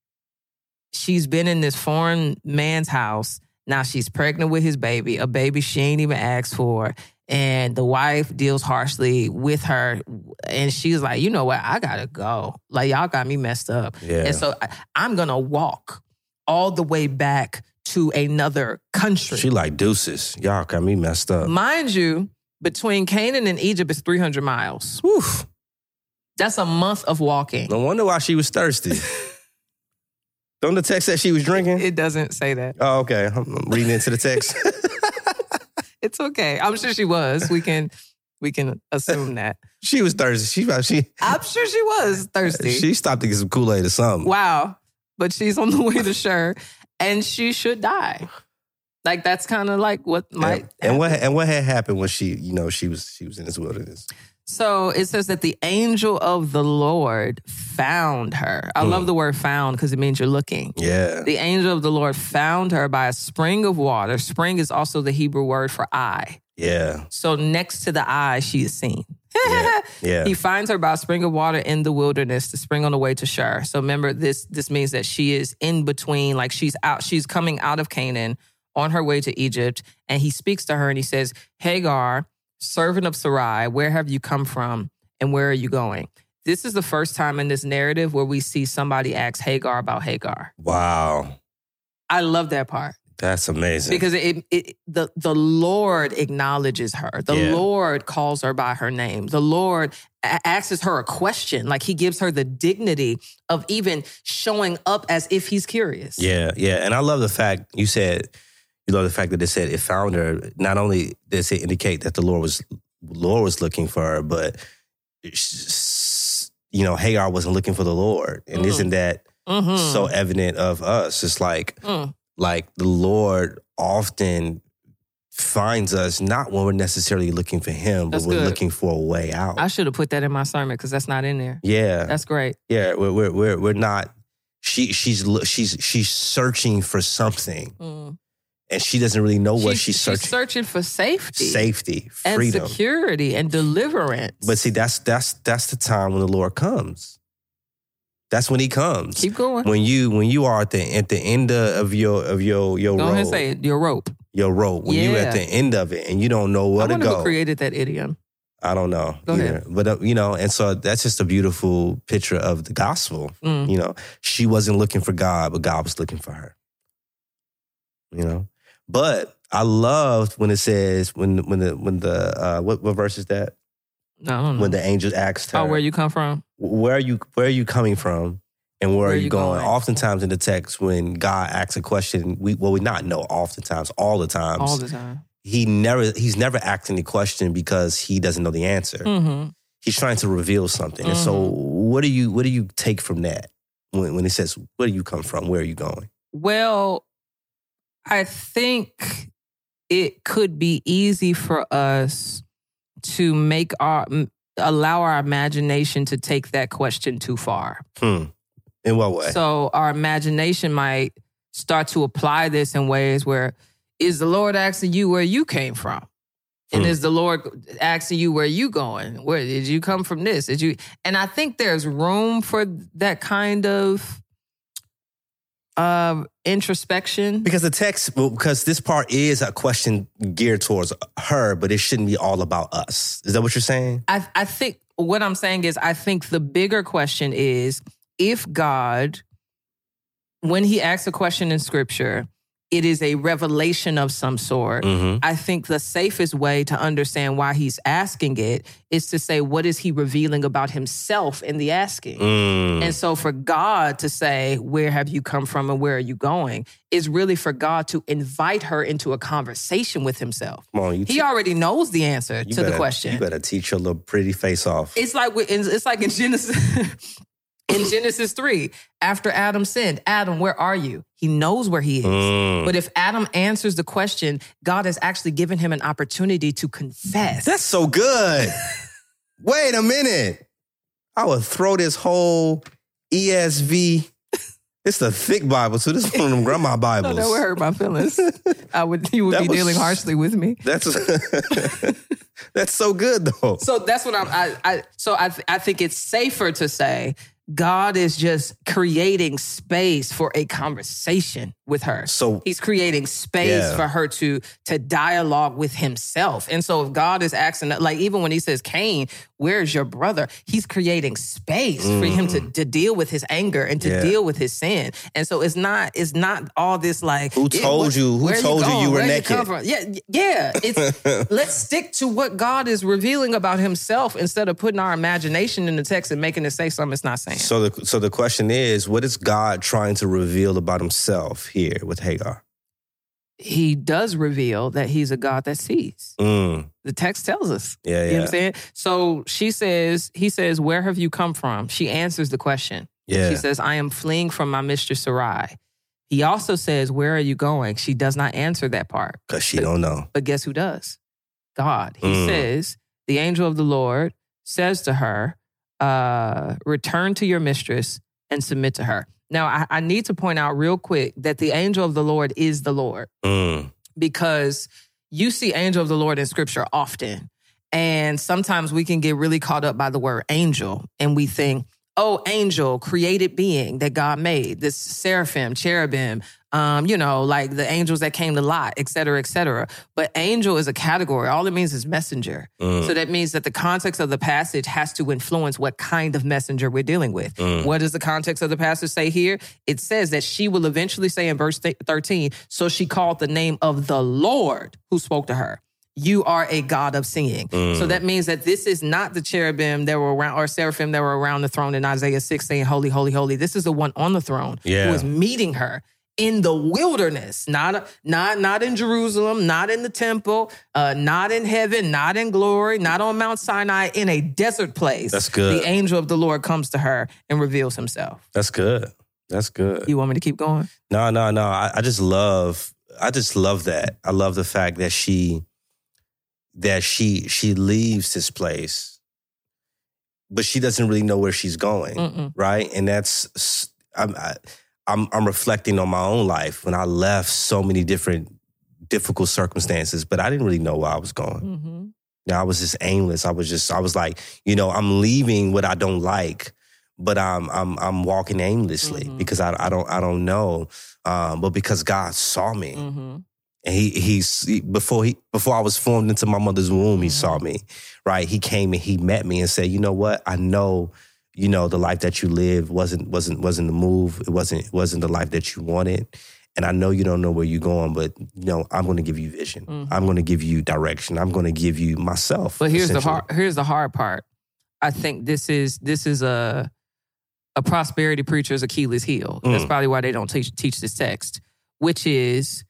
she's been in this foreign man's house. Now she's pregnant with his baby, a baby she ain't even asked for. And the wife deals harshly with her. And she's like, you know what? I got to go. Like, y'all got me messed up. Yeah. And so I, I'm going to walk all the way back to another country. She like, deuces. Y'all got me messed up. Mind you, between Canaan and Egypt is three hundred miles. Whew. That's a month of walking. No wonder why she was thirsty. Don't the text say she was drinking? It doesn't say that. Oh, okay. I'm reading into the text. It's okay. I'm sure she was. We can we can assume that. She was thirsty. She, she, I'm sure she was thirsty. She stopped to get some Kool-Aid or something. Wow. But she's on the way to Shur, and she should die. Like, that's kind of like what might and, and what and what had happened when she, you know, she was she was in this wilderness? So it says that the angel of the Lord found her. I Hmm. love the word found because it means you're looking. Yeah. The angel of the Lord found her by a spring of water. Spring is also the Hebrew word for eye. Yeah. So next to the eye, she is seen. Yeah. Yeah. He finds her by a spring of water in the wilderness, the spring on the way to Shur. So remember, this this means that she is in between, like she's out, she's coming out of Canaan on her way to Egypt. And he speaks to her and he says, Hagar, servant of Sarai, where have you come from and where are you going? This is the first time in this narrative where we see somebody ask Hagar about Hagar. Wow. I love that part. That's amazing. Because it, it the the Lord acknowledges her. The Yeah. Lord calls her by her name. The Lord a- asks her a question. Like he gives her the dignity of even showing up as if he's curious. Yeah, yeah. And I love the fact you said, you love the fact that it said it found her. Not only does it indicate that the Lord was Lord was looking for her, but you know, Hagar wasn't looking for the Lord. And Mm. isn't that Mhm. so evident of us? It's like Mm. like the Lord often finds us not when we're necessarily looking for him, but That's we're good. looking for a way out. I should have put that in my sermon because that's not in there. yeah. That's great. Yeah, we're we're we're, we're not she she's she's she's searching for something. Mm. And she doesn't really know what she's, she's searching. searching for safety, Safety, and freedom. security and deliverance. But see, that's that's that's the time when the Lord comes. That's when He comes. keep going. When you when you are at the at the end of your of your your Go road, ahead and say it. Your rope. your rope. When you're Yeah. at the end of it and you don't know I where to wonder who go. created that idiom. I don't know. Go either. ahead. But uh, you know, and so that's just a beautiful picture of the gospel. Mm. You know, she wasn't looking for God, but God was looking for her. You know, but I loved when it says when when the when the uh, what what verse is that? No, I don't know. When the angel asked her, Oh, where you come from? where are you where are you coming from and where, Where are you you going? going? Oftentimes in the text, when God asks a question, we well we not know oftentimes, all the times. All the time. he never he's never asking the question because he doesn't know the answer. Mm-hmm. He's trying to reveal something. And so what do you what do you take from that when when he says, where do you come from? Where are you going? Well, I think it could be easy for us to make our allow our imagination to take that question too far. Hmm. In what way? So our imagination might start to apply this in ways where, is the Lord asking you where you came from? And Hmm. is the Lord asking you where you going? Where did you come from this? Did you? And I think there's room for that kind of uh, introspection. Because the text, well, because this part is a question geared towards her, but it shouldn't be all about us. Is that what you're saying? I, I think what I'm saying is, I think the bigger question is, if God, when he asks a question in scripture, it is a revelation of some sort. Mm-hmm. I think the safest way to understand why he's asking it is to say, what is he revealing about himself in the asking? Mm. And so for God to say, where have you come from and where are you going, is really for God to invite her into a conversation with himself. Come on, you He already knows the answer you to better, the question. You better teach your little pretty face off. It's like it's like in Genesis in Genesis three, after Adam sinned, Adam, where are you? He knows where he is. Mm. But if Adam answers the question, God has actually given him an opportunity to confess. That's so good. Wait a minute. I would throw this whole E S V. It's the thick Bible, so this is one of them grandma no, Bibles. that would hurt my feelings. I would you would That be was- dealing harshly with me. That's that's so good though. So that's what I'm. I, I so I th- I think it's safer to say God is just creating space for a conversation with her. So He's creating space Yeah. for her to to dialogue with himself. And so if God is asking, like even when he says, Cain, where's your brother? He's creating space for him to, to deal with his anger and to Mm. Yeah. deal with his sin. And so it's not it's not all this like, Who yeah, told what- you- who where told you going? you were Where naked? come from? Yeah, yeah. It's let's stick to what God is revealing about himself instead of putting our imagination in the text and making it say something it's not saying. so the so the question is, what is God trying to reveal about himself here with Hagar? He does reveal that he's a God that sees. Mm. The text tells us. Yeah, You know yeah. what I'm saying? So she says, he says, where have you come from? She answers the question. Yeah. She says, I am fleeing from my mistress Sarai. He also says, where are you going? She does not answer that part. Because she don't know. But guess who does? God. He Mm. says, the angel of the Lord says to her, uh, return to your mistress and submit to her. Now, I, I need to point out real quick that the angel of the Lord is the Lord. Mm. Because you see angel of the Lord in scripture often. And sometimes we can get really caught up by the word angel. And we think, oh, angel, created being that God made. This seraphim, cherubim, um, you know, like the angels that came to Lot, et cetera, et cetera. But angel is a category. All it means is messenger. Mm. So that means that the context of the passage has to influence what kind of messenger we're dealing with. Mm. What does the context of the passage say here? It says that she will eventually say in verse thirteen, so she called the name of the Lord who spoke to her. You are a God of singing. Mm. So that means that this is not the cherubim that were around, or seraphim that were around the throne in Isaiah six saying, holy, holy, holy. This is the one on the throne Yeah. who is meeting her in the wilderness, not, not, not in Jerusalem, not in the temple, uh, not in heaven, not in glory, not on Mount Sinai, in a desert place. That's good. The angel of the Lord comes to her and reveals himself. That's good. That's good. You want me to keep going? No, no, no. I, I just love, I just love that. I love the fact that she, that she, she leaves this place, but she doesn't really know where she's going, Mm-mm. right? And that's, I'm, I, I'm, I'm reflecting on my own life when I left so many different difficult circumstances, but I didn't really know where I was going. Mm-hmm. You know, I was just aimless. I was just, I was like, you know, I'm leaving what I don't like, but I'm, I'm, I'm walking aimlessly Mm-hmm. because I, I don't, I don't know, um, but because God saw me. Mm-hmm. And he, he's he, before he before I was formed into my mother's womb, he Mm-hmm. saw me, right? He came and he met me and said, "You know what? I know, you know, the life that you lived wasn't wasn't wasn't the move. It wasn't wasn't the life that you wanted. And I know you don't know where you're going, but you know, I'm going to give you vision. Mm-hmm. I'm going to give you direction. I'm going to give you myself." But here's the essentially. hard here's the hard part. I think this is this is a a prosperity preacher's Achilles heel. That's Mm. probably why they don't teach teach this text, which is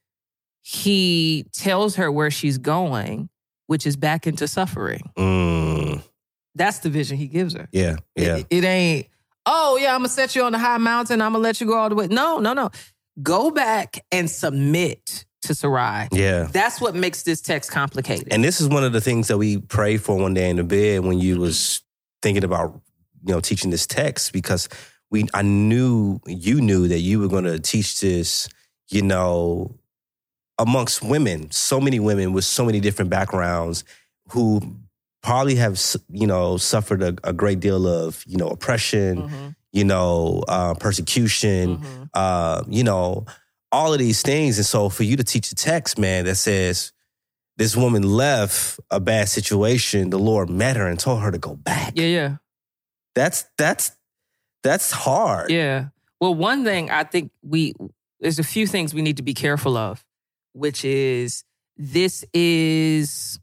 he tells her where she's going, which is back into suffering. Mm, That's the vision he gives her. yeah, yeah. It, it ain't, oh yeah, I'm gonna set you on the high mountain, I'm gonna let you go all the way. No, no, no. Go back and submit to Sarai. Yeah. That's what makes this text complicated. And this is one of the things that we prayed for one day in the bed when you was thinking about, you know, teaching this text, because we I knew you knew that you were going to teach this, you know, amongst women, so many women with so many different backgrounds who probably have, you know, suffered a, a great deal of, you know, oppression, Mm-hmm. you know, uh, persecution, Mhm. uh, you know, all of these things. And so for you to teach a text, man, that says this woman left a bad situation, the Lord met her and told her to go back. Yeah, yeah. That's, that's, that's hard. Yeah. Well, one thing I think we, there's a few things we need to be careful of, which is this is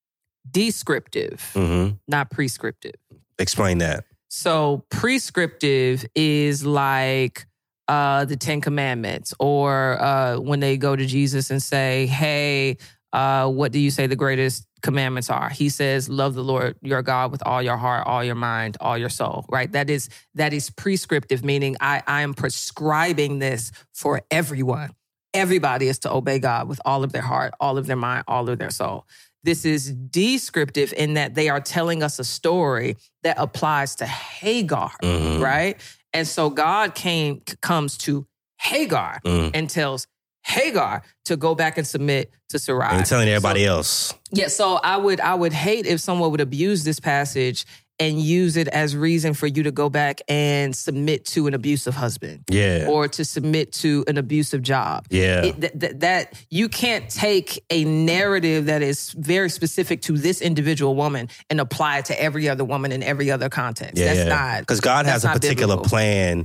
descriptive, Mm-hmm. not prescriptive. Explain that. So prescriptive is like uh, the Ten Commandments, or uh, when they go to Jesus and say, hey, uh, what do you say the greatest commandments are? He says, love the Lord your God with all your heart, all your mind, all your soul, right? That is that is prescriptive, meaning I, I am prescribing this for everyone. Everybody is to obey God with all of their heart, all of their mind, all of their soul. This is descriptive in that they are telling us a story that applies to Hagar, Mhm. right? And so God came comes to Hagar Mm. and tells Hagar to go back and submit to Sarai. And telling everybody So- else. Yeah, so I would I would hate if someone would abuse this passage and use it as reason for you to go back and submit to an abusive husband. Yeah. Or to submit to an abusive job. Yeah. It, th- th- that you can't take a narrative that is very specific to this individual woman and apply it to every other woman in every other context. Yeah, That's yeah. not Because God has that's a not particular biblical. plan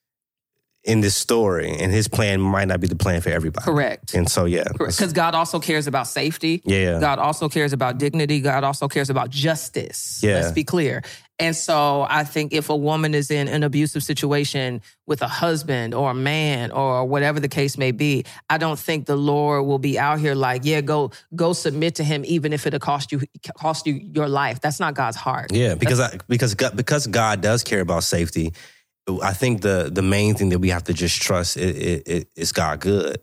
in this story, and his plan might not be the plan for everybody. Correct. And so, yeah. Because God also cares about safety. Yeah. God also cares about dignity. God also cares about justice. Yeah. Let's be clear. And so I think if a woman is in an abusive situation with a husband or a man or whatever the case may be, I don't think the Lord will be out here like, yeah, go go submit to him even if it'll cost you cost you your life. That's not God's heart. Yeah, because I, because God, because God does care about safety. I think the the main thing that we have to just trust is, is God good,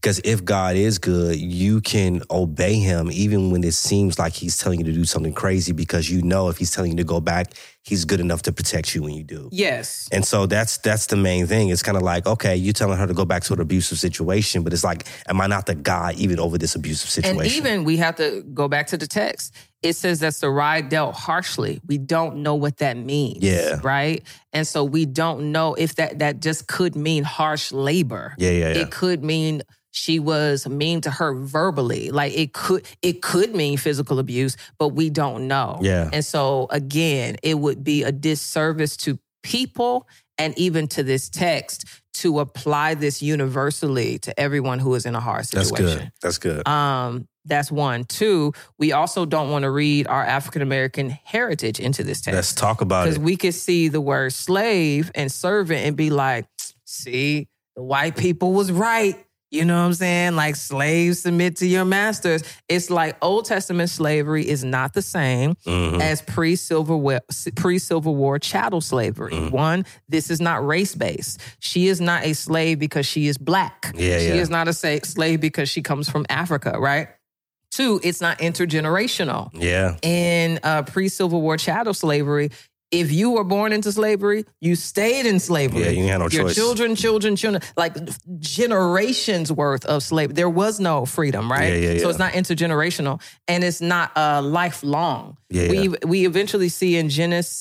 Because if God is good, you can obey him even when it seems like he's telling you to do something crazy, because you know if he's telling you to go back, he's good enough to protect you when you do. Yes. And so that's that's the main thing. It's kind of like, okay, you're telling her to go back to an abusive situation, but it's like, am I not the God even over this abusive situation? And even we have to go back to the text. It says that Sarai dealt harshly. We don't know what that means. Yeah. Right? And so we don't know if that, that just could mean harsh labor. Yeah, yeah, yeah. It could mean she was mean to her verbally. Like it could it could mean physical abuse, but we don't know. Yeah. And so again, it would be a disservice to people and even to this text to apply this universally to everyone who is in a hard situation. That's good. That's good. Um, that's one. Two, we also don't want to read our African-American heritage into this text. Let's talk about it. Because we could see the word slave and servant and be like, see, the white people was right. You know what I'm saying? Like slaves submit to your masters. It's like Old Testament slavery is not the same mm-hmm. as pre-Civil War, pre-Civil War chattel slavery. Mm-hmm. One, this is not race-based. She is not a slave because she is black. Yeah, she yeah. is not a slave because she comes from Africa, right? Two, it's not intergenerational. Yeah. In uh, pre-Civil War chattel slavery, if you were born into slavery, you stayed in slavery. Yeah, you had no Your choice. Your children, children, children, like generations worth of slavery. There was no freedom, right? Yeah, yeah, yeah. So it's not intergenerational, and it's not uh, lifelong. Yeah, we yeah. we eventually see in Genesis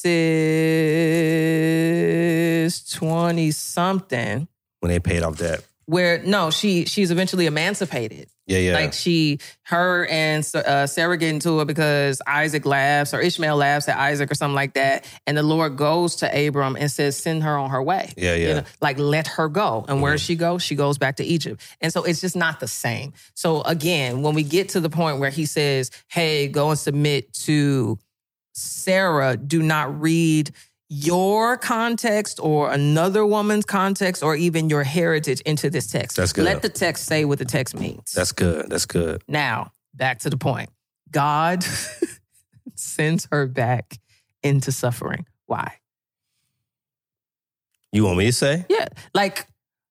twenty something when they paid off debt, where no, she she's eventually emancipated. Yeah, yeah. Like she, her and uh, Sarah get into it because Isaac laughs or Ishmael laughs at Isaac or something like that. And the Lord goes to Abram and says, send her on her way. Yeah, yeah. You know, like let her go. And mm-hmm. where does she go? She goes back to Egypt. And so it's just not the same. So again, when we get to the point where he says, hey, go and submit to Sarah, do not read your context or another woman's context or even your heritage into this text. That's good. Let the text say what the text means. That's good. That's good. Now, back to the point. God sends her back into suffering. Why? You want me to say? Yeah. Like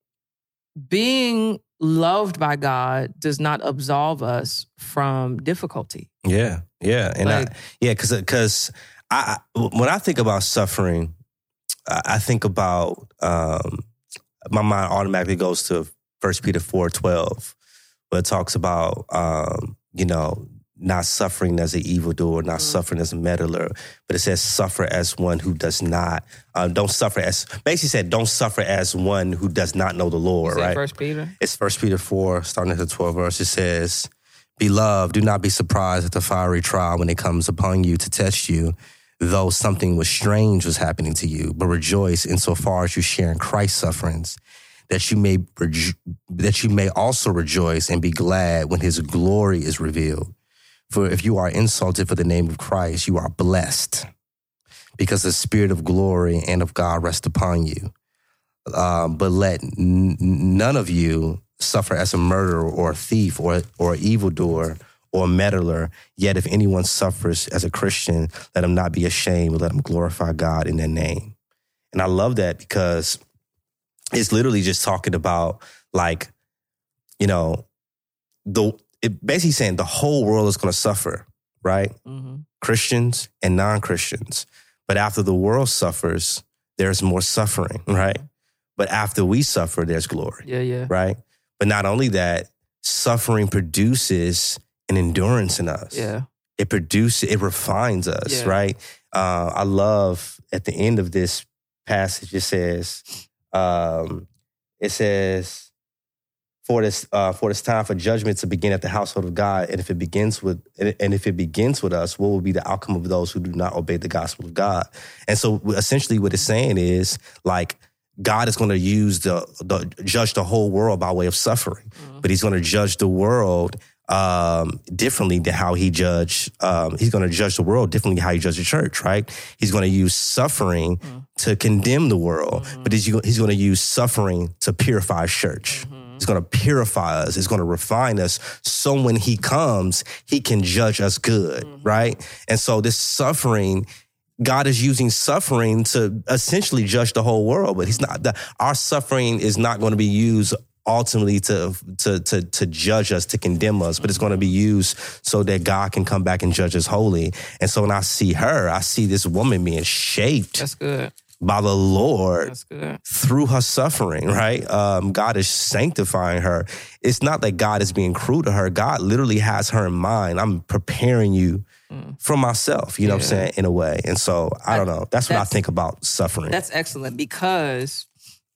being loved by God does not absolve us from difficulty. Yeah. Yeah. And like, I, yeah, because because I, when I think about suffering, I think about, um, my mind automatically goes to First Peter four twelve, where it talks about, um, you know, not suffering as an evildoer, not mm-hmm. suffering as a meddler, but it says suffer as one who does not, um, don't suffer as, basically said don't suffer as one who does not know the Lord, right? First Peter? It's First Peter four, starting at the twelfth verse. It says, beloved, do not be surprised at the fiery trial when it comes upon you to test you, though something was strange was happening to you, but rejoice insofar as you share in Christ's sufferings, that you may rejo- that you may also rejoice and be glad when his glory is revealed. For if you are insulted for the name of Christ, you are blessed, because the Spirit of glory and of God rests upon you. Um, but let n- none of you suffer as a murderer or a thief or or evildoer or a meddler. Yet if anyone suffers as a Christian, let him not be ashamed, but let him glorify God in their name. And I love that because it's literally just talking about, like, you know, the it basically saying the whole world is going to suffer, right? Mm-hmm. Christians and non-Christians. But after the world suffers, there's more suffering, right? But after we suffer, there's glory. Yeah, yeah. Right? But not only that, suffering produces an endurance in us. Yeah. It produces, it refines us, yeah. right? Uh, I love at the end of this passage, it says, um, it says, for this, uh, for this time for judgment to begin at the household of God, and if it begins with, and if it begins with us, what will be the outcome of those who do not obey the gospel of God? And so, essentially, what it's saying is, like, God is going to use the, the judge the whole world by way of suffering, mm-hmm. but He's going to judge the world um, differently than how He judged. Um, he's going to judge the world differently than how He judged the church, right? He's going to use suffering mm-hmm. to condemn the world, mm-hmm. but he's, he's going to use suffering to purify His church. Mm-hmm. It's going to purify us. It's going to refine us. So when He comes, He can judge us good, mm-hmm. right? And so this suffering, God is using suffering to essentially judge the whole world, but He's not. The, our suffering is not going to be used ultimately to to to to judge us, to condemn us, but it's going to be used so that God can come back and judge us holy. And so when I see her, I see this woman being shaped. That's good. By the Lord. That's good. Through her suffering, right? Um, God is sanctifying her. It's not that God is being cruel to her. God literally has her in mind. I'm preparing you mm. for myself, you know yeah. what I'm saying, in a way. And so, I don't know. That's, that's what I think about suffering. That's excellent, because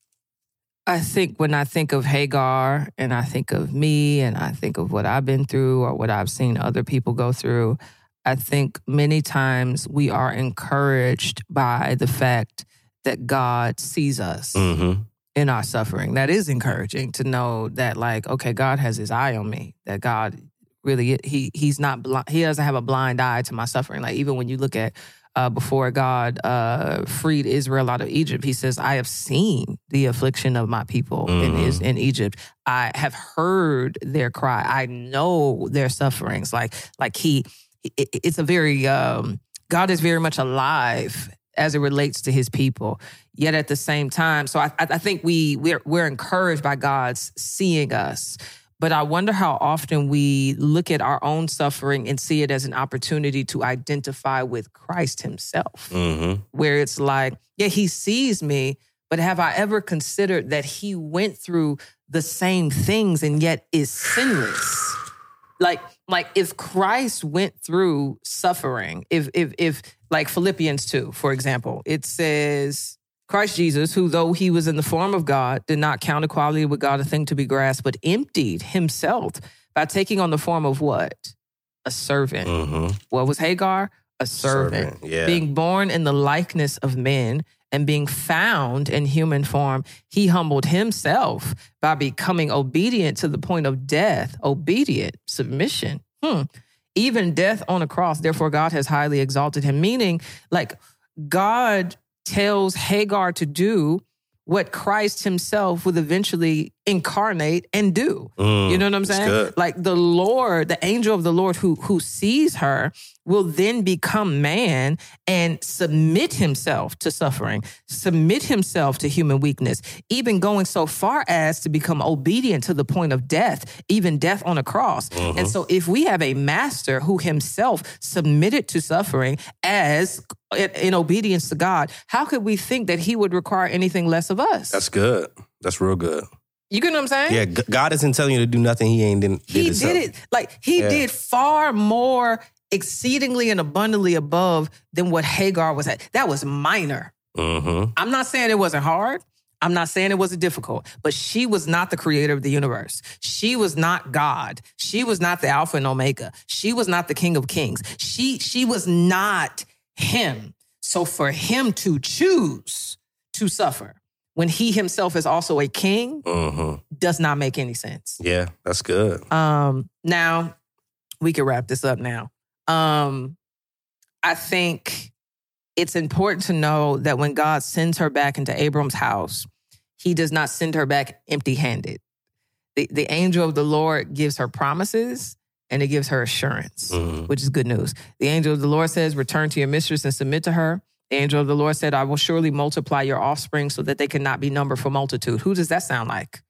I think when I think of Hagar and I think of me and I think of what I've been through or what I've seen other people go through, I think many times we are encouraged by the fact that God sees us mm-hmm. in our suffering. That is encouraging to know that, like, okay, God has his eye on me, that God really, he he's not, blind, he doesn't have a blind eye to my suffering. Like, even when you look at uh, before God uh, freed Israel out of Egypt, he says, I have seen the affliction of my people mm-hmm. in, is, in Egypt. I have heard their cry. I know their sufferings. Like, like he, it, it's a very, um, God is very much alive as it relates to his people. Yet at the same time, so I, I think we, we're, we're encouraged by God's seeing us. But I wonder how often we look at our own suffering and see it as an opportunity to identify with Christ himself. Mm-hmm. Where it's like, yeah, he sees me, but have I ever considered that he went through the same things and yet is sinless? Like, like if Christ went through suffering, if, if, if like Philippians two, for example, it says, Christ Jesus, who though he was in the form of God, did not count equality with God a thing to be grasped, but emptied himself by taking on the form of what? A servant. Mm-hmm. What was Hagar? A servant. servant yeah. Being born in the likeness of men and being found in human form, he humbled himself by becoming obedient to the point of death. Obedient, submission. Hmm. Even death on a cross. Therefore, God has highly exalted him. Meaning, like, God tells Hagar to do what Christ himself would eventually incarnate and do. Mm, you know what I'm saying? Like the Lord, the angel of the Lord who, who sees her will then become man and submit himself to suffering, submit himself to human weakness, even going so far as to become obedient to the point of death, even death on a cross. Mm-hmm. And so if we have a master who himself submitted to suffering as in obedience to God, how could we think that he would require anything less of us? That's good. That's real good. You get what I'm saying? Yeah, God isn't telling you to do nothing he ain't did. He did it. Like, he yeah. did far more exceedingly and abundantly above than what Hagar was at. That was minor. Mm-hmm. I'm not saying it wasn't hard. I'm not saying it wasn't difficult, but she was not the creator of the universe. She was not God. She was not the Alpha and Omega. She was not the King of Kings. She, she was not him. So for him to choose to suffer when he himself is also a king mm-hmm. does not make any sense. Yeah, that's good. Um, now, we can wrap this up now. Um, I think it's important to know that when God sends her back into Abram's house, he does not send her back empty-handed. The, the angel of the Lord gives her promises and it gives her assurance, mm-hmm. which is good news. The angel of the Lord says, return to your mistress and submit to her. The angel of the Lord said, I will surely multiply your offspring so that they cannot be numbered for multitude. Who does that sound like?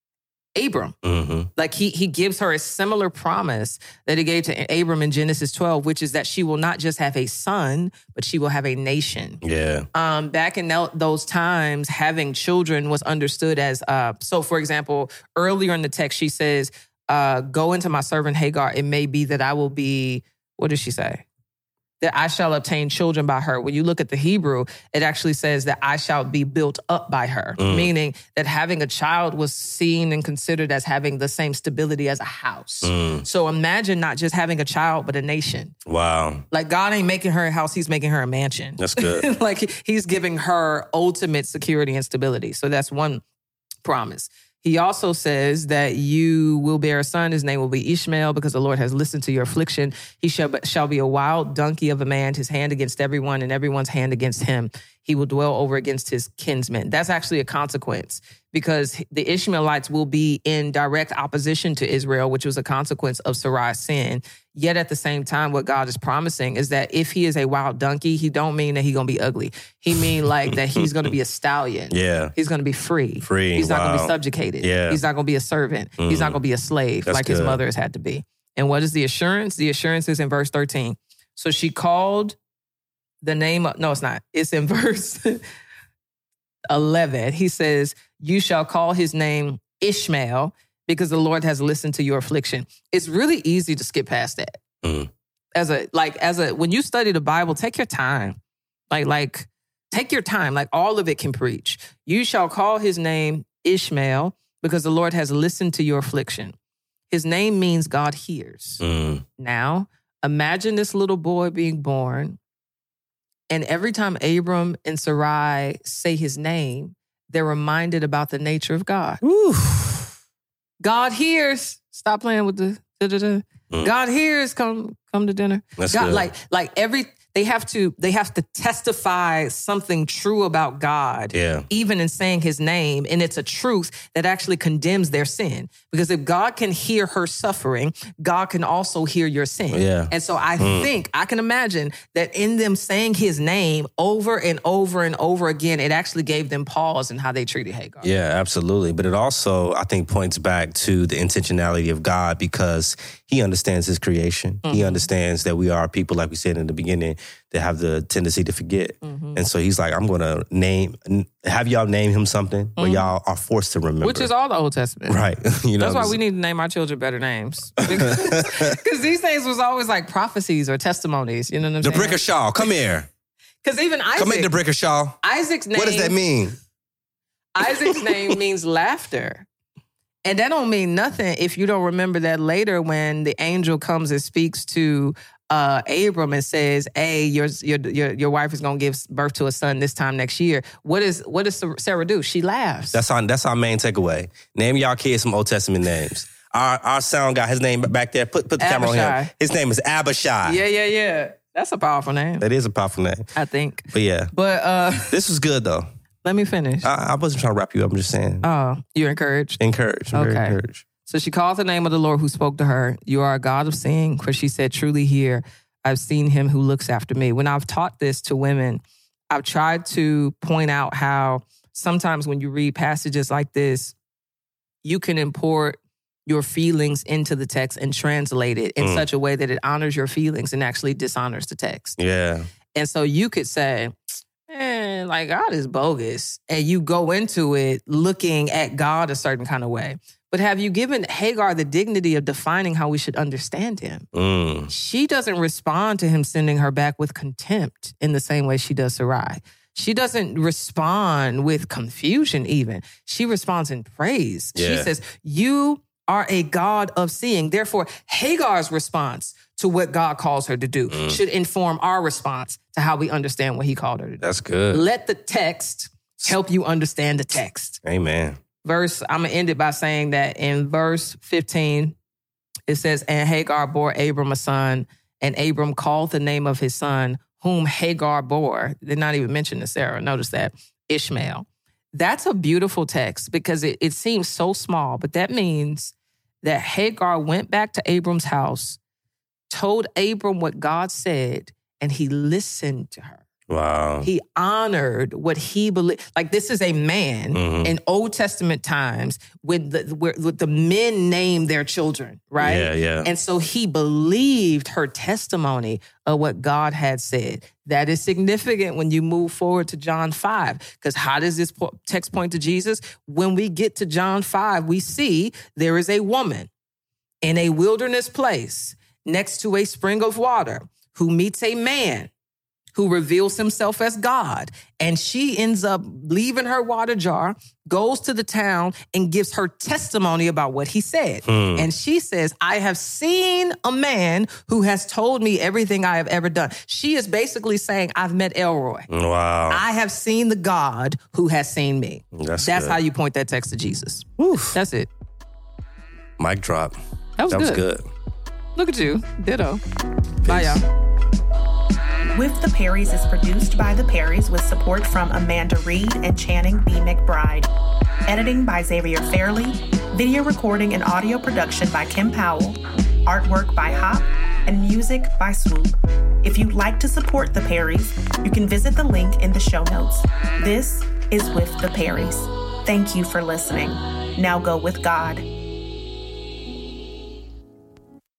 Abram. Mm-hmm. Like he he gives her a similar promise that he gave to Abram in Genesis twelve, which is that she will not just have a son, but she will have a nation. Yeah. Um, back in those times, having children was understood as, uh, so for example, earlier in the text, she says, uh, go into my servant Hagar. It may be that I will be, what does she say? That I shall obtain children by her. When you look at the Hebrew, it actually says that I shall be built up by her, mm. meaning that having a child was seen and considered as having the same stability as a house. Mm. So imagine not just having a child, but a nation. Wow. Like God ain't making her a house, he's making her a mansion. That's good. Like he's giving her ultimate security and stability. So that's one promise. He also says that you will bear a son. His name will be Ishmael because the Lord has listened to your affliction. He shall, shall be a wild donkey of a man, his hand against everyone and everyone's hand against him. He will dwell over against his kinsmen. That's actually a consequence because the Ishmaelites will be in direct opposition to Israel, which was a consequence of Sarai's sin. Yet at the same time, what God is promising is that if he is a wild donkey, he don't mean that he's going to be ugly. He mean like that he's going to be a stallion. Yeah. He's going to be free. Free. He's not wow. going to be subjugated. Yeah. He's not going to be a servant. Mm. He's not going to be a slave That's like good. his mother has had to be. And what is the assurance? The assurance is in verse thirteen. So she called the name of, no, it's not. It's in verse eleven. He says, you shall call his name Ishmael because the Lord has listened to your affliction. It's really easy to skip past that. Mm. As a, like, as a, when you study the Bible, take your time. Like, like, take your time. Like, all of it can preach. You shall call his name Ishmael because the Lord has listened to your affliction. His name means God hears. Mm. Now, imagine this little boy being born, and every time Abram and Sarai say his name, they're reminded about the nature of God. Woo. God hears. Stop playing with the da-da-da. Mm. God hears. Come, come to dinner. That's God, good. like, like every. They have to. They have to testify something true about God, Yeah. even in saying His name, and it's a truth that actually condemns their sin. Because if God can hear her suffering, God can also hear your sin. Yeah. And so I Mm. think I can imagine that in them saying His name over and over and over again, it actually gave them pause in how they treated Hagar. Yeah, absolutely. But it also, I think, points back to the intentionality of God because He understands His creation. Mm-hmm. He understands that we are people, like we said in the beginning, that have the tendency to forget. Mm-hmm. And so He's like, I'm going to name, have y'all name Him something where mm-hmm. y'all are forced to remember. Which is all the Old Testament. Right. you know, That's why we need to name our children better names. Because these things was always like prophecies or testimonies. You know what I'm saying? DeBricker Shaw, come here. Because even Isaac. Come here, DeBricker Shaw. Isaac's name. What does that mean? Isaac's name means laughter. And that don't mean nothing if you don't remember that later when the angel comes and speaks to uh, Abram and says, hey, your, your your your wife is going to give birth to a son this time next year. What is what does Sarah do? She laughs. That's our, that's our main takeaway. Name y'all kids some Old Testament names. Our our sound guy, his name back there, put, put the Abishai. camera on him. His name is Abishai. Yeah, yeah, yeah. That's a powerful name. That is a powerful name. I think. But yeah. But uh, this was good, though. Let me finish. I, I wasn't trying to wrap you up. I'm just saying. Oh, you're encouraged? Encouraged. I'm okay. very encouraged. So she called the name of the Lord who spoke to her. You are a God of seeing. For she said, truly here, I've seen him who looks after me. When I've taught this to women, I've tried to point out how sometimes when you read passages like this, you can import your feelings into the text and translate it in mm. such a way that it honors your feelings and actually dishonors the text. Yeah. And so you could say, man, like God is bogus. And you go into it looking at God a certain kind of way. But have you given Hagar the dignity of defining how we should understand him? Mm. She doesn't respond to him sending her back with contempt in the same way she does Sarai. She doesn't respond with confusion even. She responds in praise. Yeah. She says, you are a God of seeing. Therefore, Hagar's response to what God calls her to do mm. should inform our response to how we understand what he called her to do. That's good. Let the text help you understand the text. Amen. Verse, I'm going to end it by saying that in verse fifteen, it says, and Hagar bore Abram a son, and Abram called the name of his son, whom Hagar bore. They're not even mentioning Sarah. Notice that. Ishmael. That's a beautiful text because it, it seems so small, but that means that Hagar went back to Abram's house, told Abram what God said, and he listened to her. Wow. He honored what he believed. Like, this is a man mm-hmm. in Old Testament times with the, where with the men name their children, right? Yeah, yeah. And so he believed her testimony of what God had said. That is significant when you move forward to John five. Because how does this po- text point to Jesus? When we get to John five, we see there is a woman in a wilderness place next to a spring of water who meets a man who reveals himself as God. And she ends up leaving her water jar, goes to the town, and gives her testimony about what he said. Hmm. And she says, I have seen a man who has told me everything I have ever done. She is basically saying, I've met Elroy. Wow. I have seen the God who has seen me. That's, That's good. how you point that text to Jesus. Oof. That's it. Mic drop. That was, that good. was good. Look at you. Ditto. Peace. Bye, y'all. With the Perrys is produced by the Perrys with support from Amanda Reed and Channing B. McBride. Editing by Xavier Fairley. Video recording and audio production by Kim Powell. Artwork by Hop. And music by Swoop. If you'd like to support the Perrys, you can visit the link in the show notes. This is With the Perrys. Thank you for listening. Now go with God.